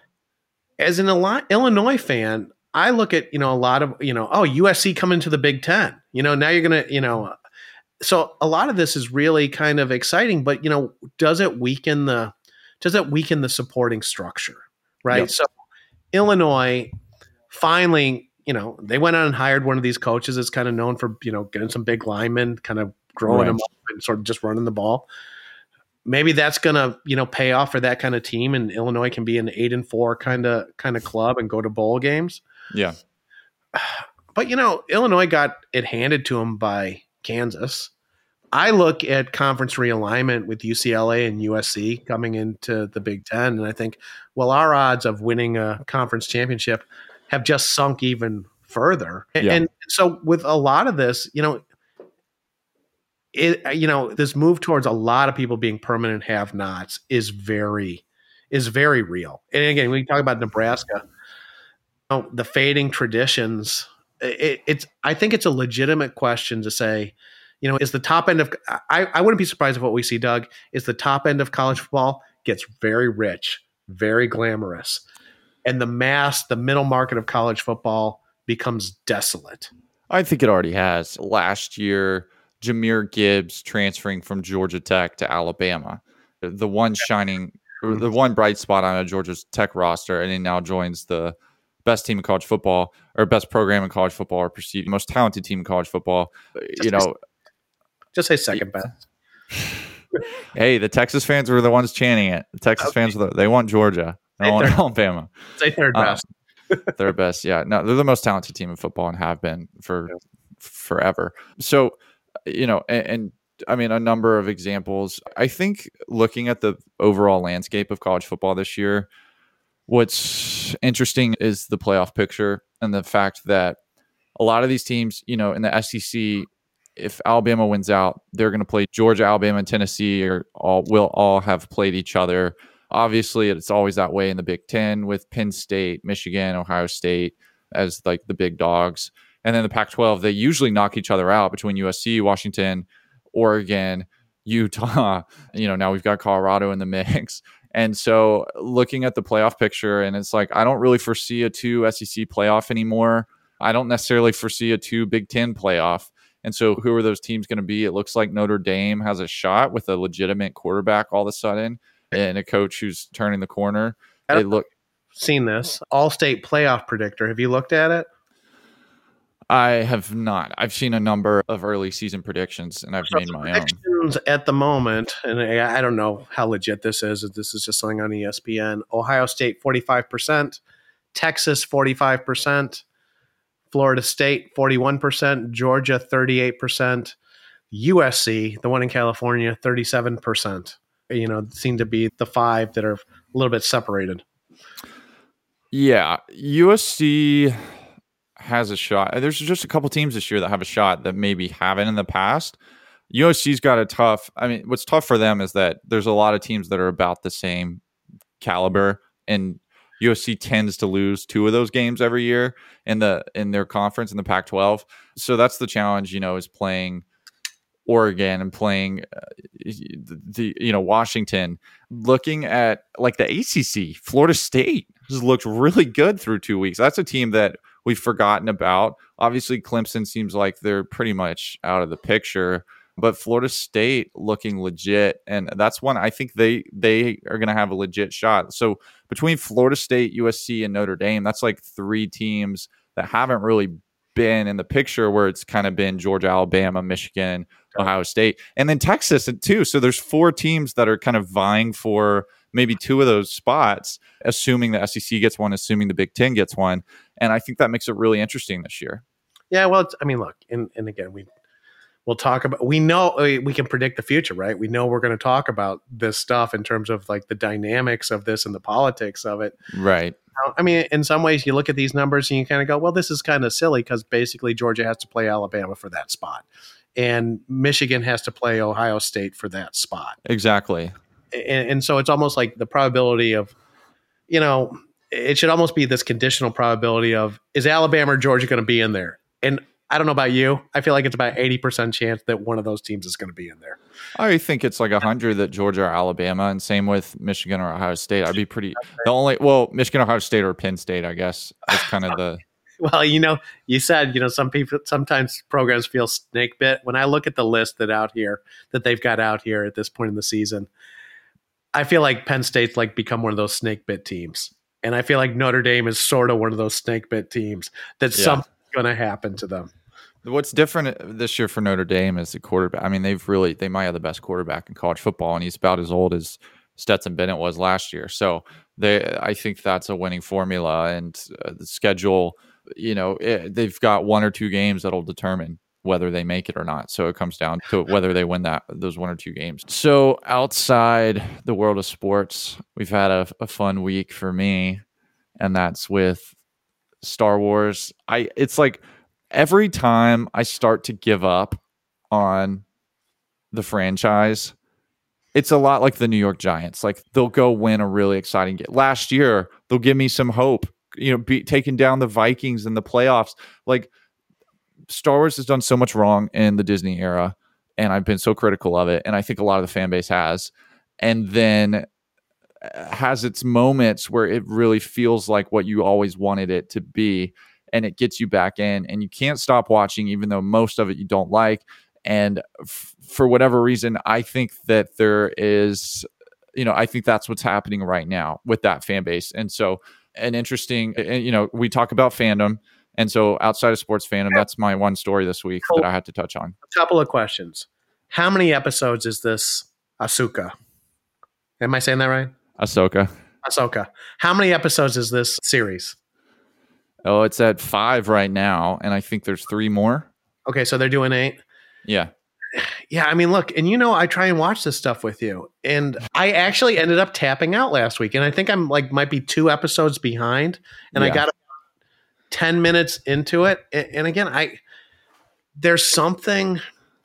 As an Illinois fan, I look at, you know, a lot of, you know, oh, U S C coming to the Big Ten. You know, now you're going to, you know, so a lot of this is really kind of exciting, but, you know, does it weaken the, does it weaken the supporting structure, right? Yep. So Illinois finally, you know, they went out and hired one of these coaches that's kind of known for, you know, getting some big linemen, kind of growing right. them up and sort of just running the ball. Maybe that's going to, you know, pay off for that kind of team, and Illinois can be an eight and four kind of kind of club and go to bowl games. Yeah. But, you know, Illinois got it handed to them by Kansas. I look at conference realignment with U C L A and U S C coming into the Big Ten, and I think, well, our odds of winning a conference championship have just sunk even further. And, yeah. and so with a lot of this, you know, It, you know, this move towards a lot of people being permanent have-nots is very, is very real. And again, when we talk about Nebraska, you know, the fading traditions, it, it's, I think it's a legitimate question to say, you know, is the top end of, I, I wouldn't be surprised if what we see, Doug, is the top end of college football gets very rich, very glamorous. And the mass, the middle market of college football becomes desolate. I think it already has. Last year, Jahmyr Gibbs transferring from Georgia Tech to Alabama, the one shining, the one bright spot on a Georgia Tech roster, and he now joins the best team in college football, or best program in college football, or perceived most talented team in college football. Just you know, just say second best. Hey, the Texas fans were the ones chanting it. The Texas Okay. fans, were the, they want Georgia. They Say want third. Alabama. Say third Um, best. third best. Yeah. No, they're the most talented team in football and have been for Yeah. forever. So, you know, and, and I mean, a number of examples. I think looking at the overall landscape of college football this year, what's interesting is the playoff picture and the fact that a lot of these teams, you know, in the S E C, if Alabama wins out, they're going to play Georgia, Alabama, and Tennessee, or all will all have played each other. Obviously, it's always that way in the Big Ten with Penn State, Michigan, Ohio State as like the big dogs. And then the Pac twelve, they usually knock each other out between U S C, Washington, Oregon, Utah. You know, now we've got Colorado in the mix. And so looking at the playoff picture, and it's like, I don't really foresee a two S E C playoff anymore. I don't necessarily foresee a two Big Ten playoff. And so who are those teams going to be? It looks like Notre Dame has a shot with a legitimate quarterback all of a sudden and a coach who's turning the corner. I They don't look. seen this all-state playoff predictor. Have you looked at it? I have not. I've seen a number of early season predictions, and I've So made the my own. predictions at the moment, and I I don't know how legit this is. This is just something on E S P N. Ohio State forty-five percent, Texas forty-five percent, Florida State forty-one percent, Georgia thirty-eight percent, U S C, the one in California, thirty-seven percent. You know, seem to be the five that are a little bit separated. Yeah, U S C has a shot. There's just a couple teams this year that have a shot that maybe haven't in the past. U S C's got a tough. I mean, what's tough for them is that there's a lot of teams that are about the same caliber, and U S C tends to lose two of those games every year in the in their conference in the Pac twelve. So that's the challenge, you know, is playing Oregon and playing uh, the, the you know Washington. Looking at like the A C C, Florida State has looked really good through two weeks. That's a team that we've forgotten about. Obviously, Clemson seems like they're pretty much out of the picture, but Florida State looking legit, and that's one I think they they are going to have a legit shot. So between Florida State, U S C, and Notre Dame, that's like three teams that haven't really been in the picture, where it's kind of been Georgia, Alabama, Michigan, Ohio State, and then Texas too. So there's four teams that are kind of vying for maybe two of those spots, assuming the S E C gets one, assuming the Big Ten gets one. And I think that makes it really interesting this year. Yeah, well, it's, I mean, look, and, and again, we we'll talk about. We know we can predict the future, right? We know we're going to talk about this stuff in terms of like the dynamics of this and the politics of it, right? I mean, in some ways, you look at these numbers and you kind of go, well, this is kind of silly because basically Georgia has to play Alabama for that spot. And Michigan has to play Ohio State for that spot. Exactly. And, and so it's almost like the probability of, you know, it should almost be this conditional probability of, is Alabama or Georgia going to be in there? And I don't know about you. I feel like it's about eighty percent chance that one of those teams is going to be in there. I think it's like one hundred that Georgia or Alabama, and same with Michigan or Ohio State. I'd be pretty – the only – well, Michigan, Ohio State, or Penn State, I guess. That's kind of the – Well, you know, you said, you know, some people sometimes programs feel snake bit. When I look at the list that out here that they've got out here at this point in the season, I feel like Penn State's like become one of those snake bit teams. And I feel like Notre Dame is sort of one of those snake bit teams that yeah. something's going to happen to them. What's different this year for Notre Dame is the quarterback. I mean, they've really, they might have the best quarterback in college football, and he's about as old as Stetson Bennett was last year. So they, I think that's a winning formula, and uh, the schedule, you know, it, they've got one or two games that'll determine whether they make it or not. So it comes down to whether they win that those one or two games. So outside the world of sports, we've had a, a fun week for me, and that's with Star Wars. I it's like every time I start to give up on the franchise, it's a lot like the New York Giants. Like they'll go win a really exciting game. Last year, they'll give me some hope, you know, be taking down the Vikings in the playoffs. Like Star Wars has done so much wrong in the Disney era, and I've been so critical of it. And I think a lot of the fan base has, and then has its moments where it really feels like what you always wanted it to be. And it gets you back in, and you can't stop watching, even though most of it you don't like. And f- for whatever reason, I think that there is, you know, I think that's what's happening right now with that fan base. And so an interesting, you know, we talk about fandom. And so outside of sports fandom, that's my one story this week that I had to touch on. A couple of questions. How many episodes is this Asuka. Am I saying that right? Ahsoka. Ahsoka. How many episodes is this series? Oh, it's at five right now, and I think there's three more. Okay, so they're doing eight. Yeah. Yeah, I mean, look, and you know, I try and watch this stuff with you, and I actually ended up tapping out last week, and I think I'm like might be two episodes behind, and Yeah. I got ten minutes into it, and, and again, I there's something.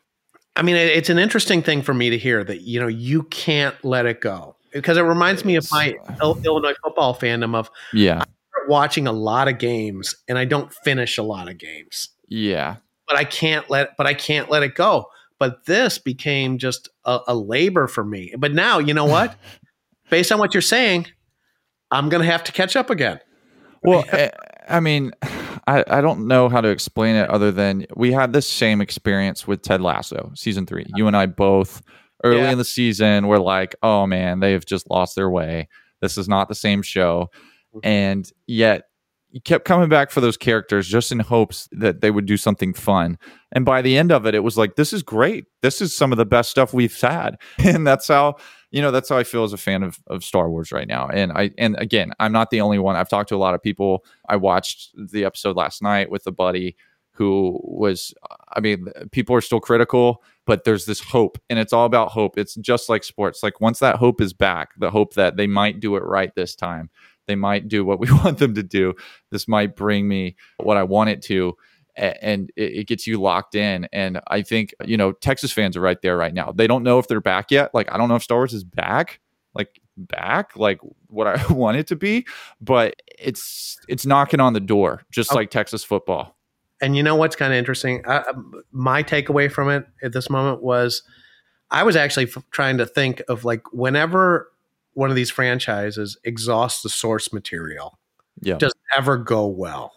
I mean, it, it's an interesting thing for me to hear that you know you can't let it go because it reminds me of my Il- Illinois football fandom of Yeah. I start watching a lot of games and I don't finish a lot of games. Yeah. But I can't let but I can't let it go. But this became just a, a labor for me. But now, you know what? Based on what you're saying, I'm going to have to catch up again. Well, I, I mean, I, I don't know how to explain it other than we had this same experience with Ted Lasso season three. You and I both early Yeah. in the season were like, oh man, they've just lost their way. This is not the same show. And yet you kept coming back for those characters just in hopes that they would do something fun. And by the end of it, it was like, this is great. This is some of the best stuff we've had. And that's how, you know, that's how I feel as a fan of, of Star Wars right now. And I, and again, I'm not the only one. I've talked to a lot of people. I watched the episode last night with a buddy who was, I mean, people are still critical, but there's this hope, and it's all about hope. It's just like sports. Like once that hope is back, the hope that they might do it right this time, they might do what we want them to do. This might bring me what I want it to. And it gets you locked in. And I think, you know, Texas fans are right there right now. They don't know if they're back yet. Like, I don't know if Star Wars is back, like back, like what I want it to be, but it's, it's knocking on the door, just Okay. like Texas football. And you know what's kind of interesting? I, my takeaway from it at this moment was I was actually f- trying to think of like whenever one of these franchises exhausts the source material, Yeah. does it ever go well?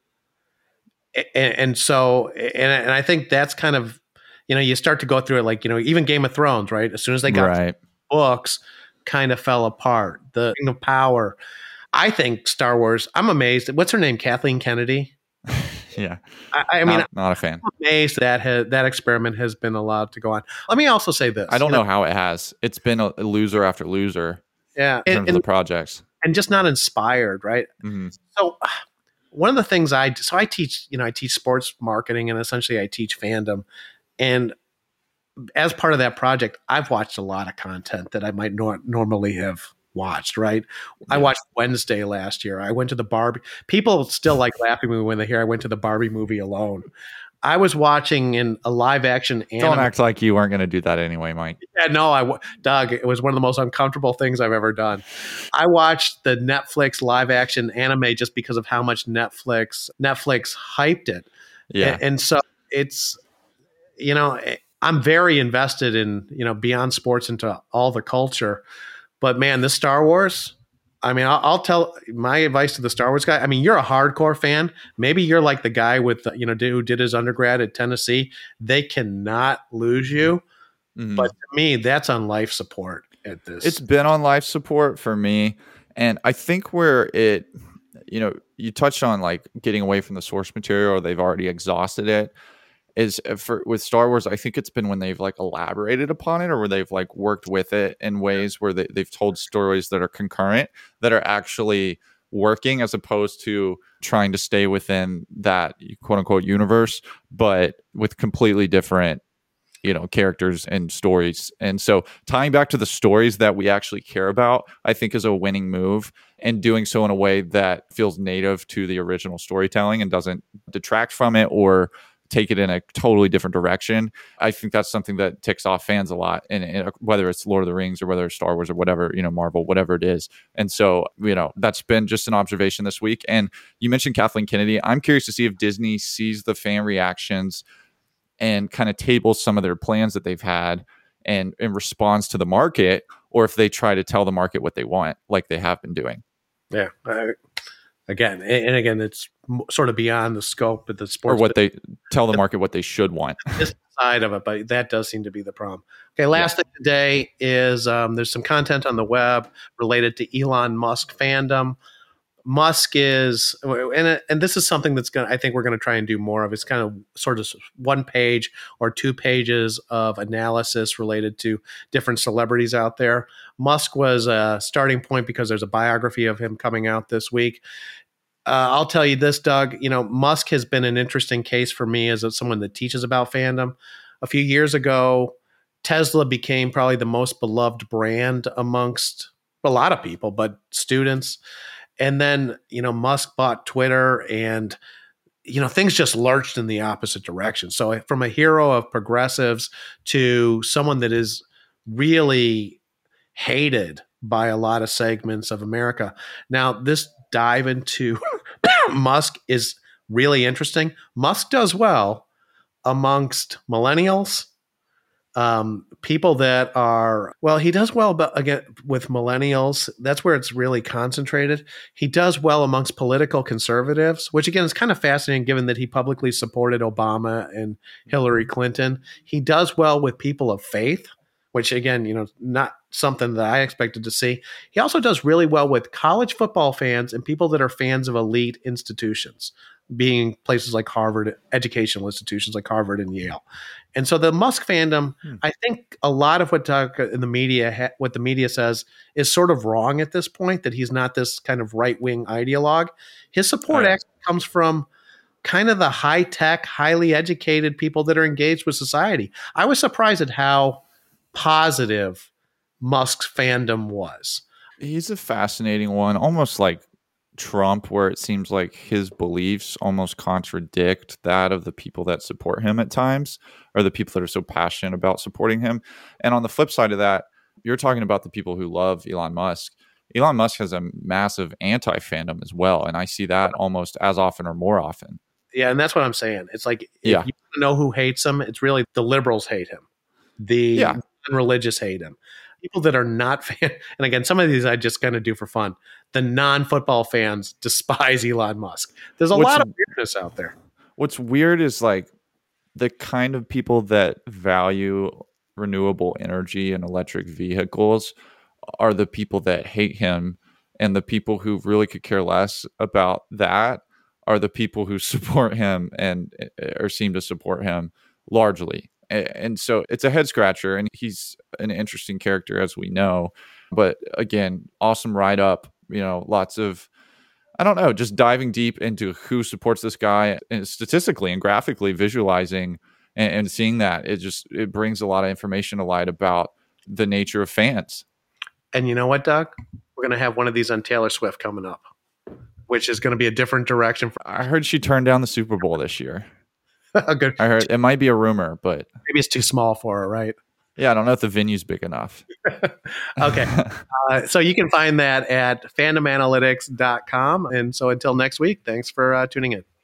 And, and so, and, and I think that's kind of, you know, you start to go through it like, you know, even Game of Thrones, right? As soon as they got right. books, kind of fell apart. The Ring of Power. I think Star Wars, I'm amazed. What's her name? Kathleen Kennedy? Yeah. I, I mean, not, not a fan. I'm amazed that ha- that experiment has been allowed to go on. Let me also say this. I don't you know how it has. It's been a loser after loser Yeah. in terms And, of and, the projects. and just not inspired, right? Mm-hmm. So one of the things I, so I teach, you know, I teach sports marketing and essentially I teach fandom. And as part of that project, I've watched a lot of content that I might not normally have watched, right? Yeah. I watched Wednesday last year. I went to the Barbie. People still like laughing at me when they hear I went to the Barbie movie alone. I was watching in a live action anime. Don't act like you weren't going to do that anyway, Mike. Yeah, no, I, Doug, it was one of the most uncomfortable things I've ever done. I watched the Netflix live action anime just because of how much Netflix Netflix hyped it. Yeah. And, and so it's, you know, I'm very invested in, you know, beyond sports into all the culture. But man, this Star Wars, I mean, I'll, I'll tell my advice to the Star Wars guy. I mean, you're a hardcore fan. Maybe you're like the guy with, you know, who did his undergrad at Tennessee. They cannot lose you. Mm-hmm. But to me, that's on life support at this. It's been on life support for me. And I think where it, you know, you touched on like getting away from the source material, or they've already exhausted it. Is for with Star Wars, I think it's been when they've like elaborated upon it, or where they've like worked with it in ways where they, they've told stories that are concurrent, that are actually working, as opposed to trying to stay within that quote unquote universe, but with completely different, you know, characters and stories. And so tying back to the stories that we actually care about, I think is a winning move, and doing so in a way that feels native to the original storytelling and doesn't detract from it or take it in a totally different direction. I think that's something that ticks off fans a lot, and, and whether it's Lord of the Rings or whether it's Star Wars or whatever, you know, Marvel, whatever it is. And so, you know, that's been just an observation this week. And you mentioned Kathleen Kennedy. I'm curious to see if Disney sees the fan reactions and kind of tables some of their plans that they've had and in response to the market, or if they try to tell the market what they want, like they have been doing. Yeah. I, again, and again, it's sort of beyond the scope of the sports. Or what they tell the market what they should want. This side of it, but that does seem to be the problem. Okay, last yeah. thing today is um, there's some content on the web related to Elon Musk fandom. Musk is, and and this is something that's going to, I think we're going to try and do more of. It's kind of sort of one page or two pages of analysis related to different celebrities out there. Musk was a starting point because there's a biography of him coming out this week. Uh, I'll tell you this, Doug, you know, Musk has been an interesting case for me as someone that teaches about fandom. A few years ago, Tesla became probably the most beloved brand amongst a lot of people, but students. And then, you know, Musk bought Twitter and, you know, things just lurched in the opposite direction. So from a hero of progressives to someone that is really hated by a lot of segments of America. Now, this dive into Musk is really interesting. Musk does well amongst millennials, um, people that are, well, he does well, but again, with millennials, that's where it's really concentrated. He does well amongst political conservatives, which again is kind of fascinating given that he publicly supported Obama and Hillary Clinton. He does well with people of faith, which again, you know, not something that I expected to see. He also does really well with college football fans and people that are fans of elite institutions, being places like Harvard, educational institutions like Harvard and Yale. And so the Musk fandom, hmm. I think a lot of what uh, in the media, what the media says is sort of wrong at this point, that he's not this kind of right-wing ideologue. His support right. actually comes from kind of the high-tech, highly educated people that are engaged with society. I was surprised at how positive Musk's fandom was. He's a fascinating one, almost like Trump, where it seems like his beliefs almost contradict that of the people that support him at times, or the people that are so passionate about supporting him. And on the flip side of that, you're talking about the people who love Elon Musk. Elon Musk has a massive anti-fandom as well, and I see that almost as often or more often. Yeah, and that's what I'm saying. It's like, if yeah. you know who hates him, it's really the liberals hate him. The yeah. religious hate him. People that are not fan, and again, some of these I just kind of do for fun. The non-football fans despise Elon Musk. There's a what's, lot of weirdness out there. What's weird is like the kind of people that value renewable energy and electric vehicles are the people that hate him, and the people who really could care less about that are the people who support him and or seem to support him largely. And so it's a head scratcher, and he's an interesting character, as we know. But again, awesome write up, you know, lots of, I don't know, just diving deep into who supports this guy and statistically and graphically visualizing and, and seeing that. It just, it brings a lot of information to light about the nature of fans. And you know what, Doug? We're going to have one of these on Taylor Swift coming up, which is going to be a different direction. For- I heard she turned down the Super Bowl this year. Good. I heard it might be a rumor, but maybe it's too small for her, right? Yeah, I don't know if the venue's big enough. Okay. Uh, so you can find that at fandom analytics dot com. And so until next week, thanks for uh, tuning in.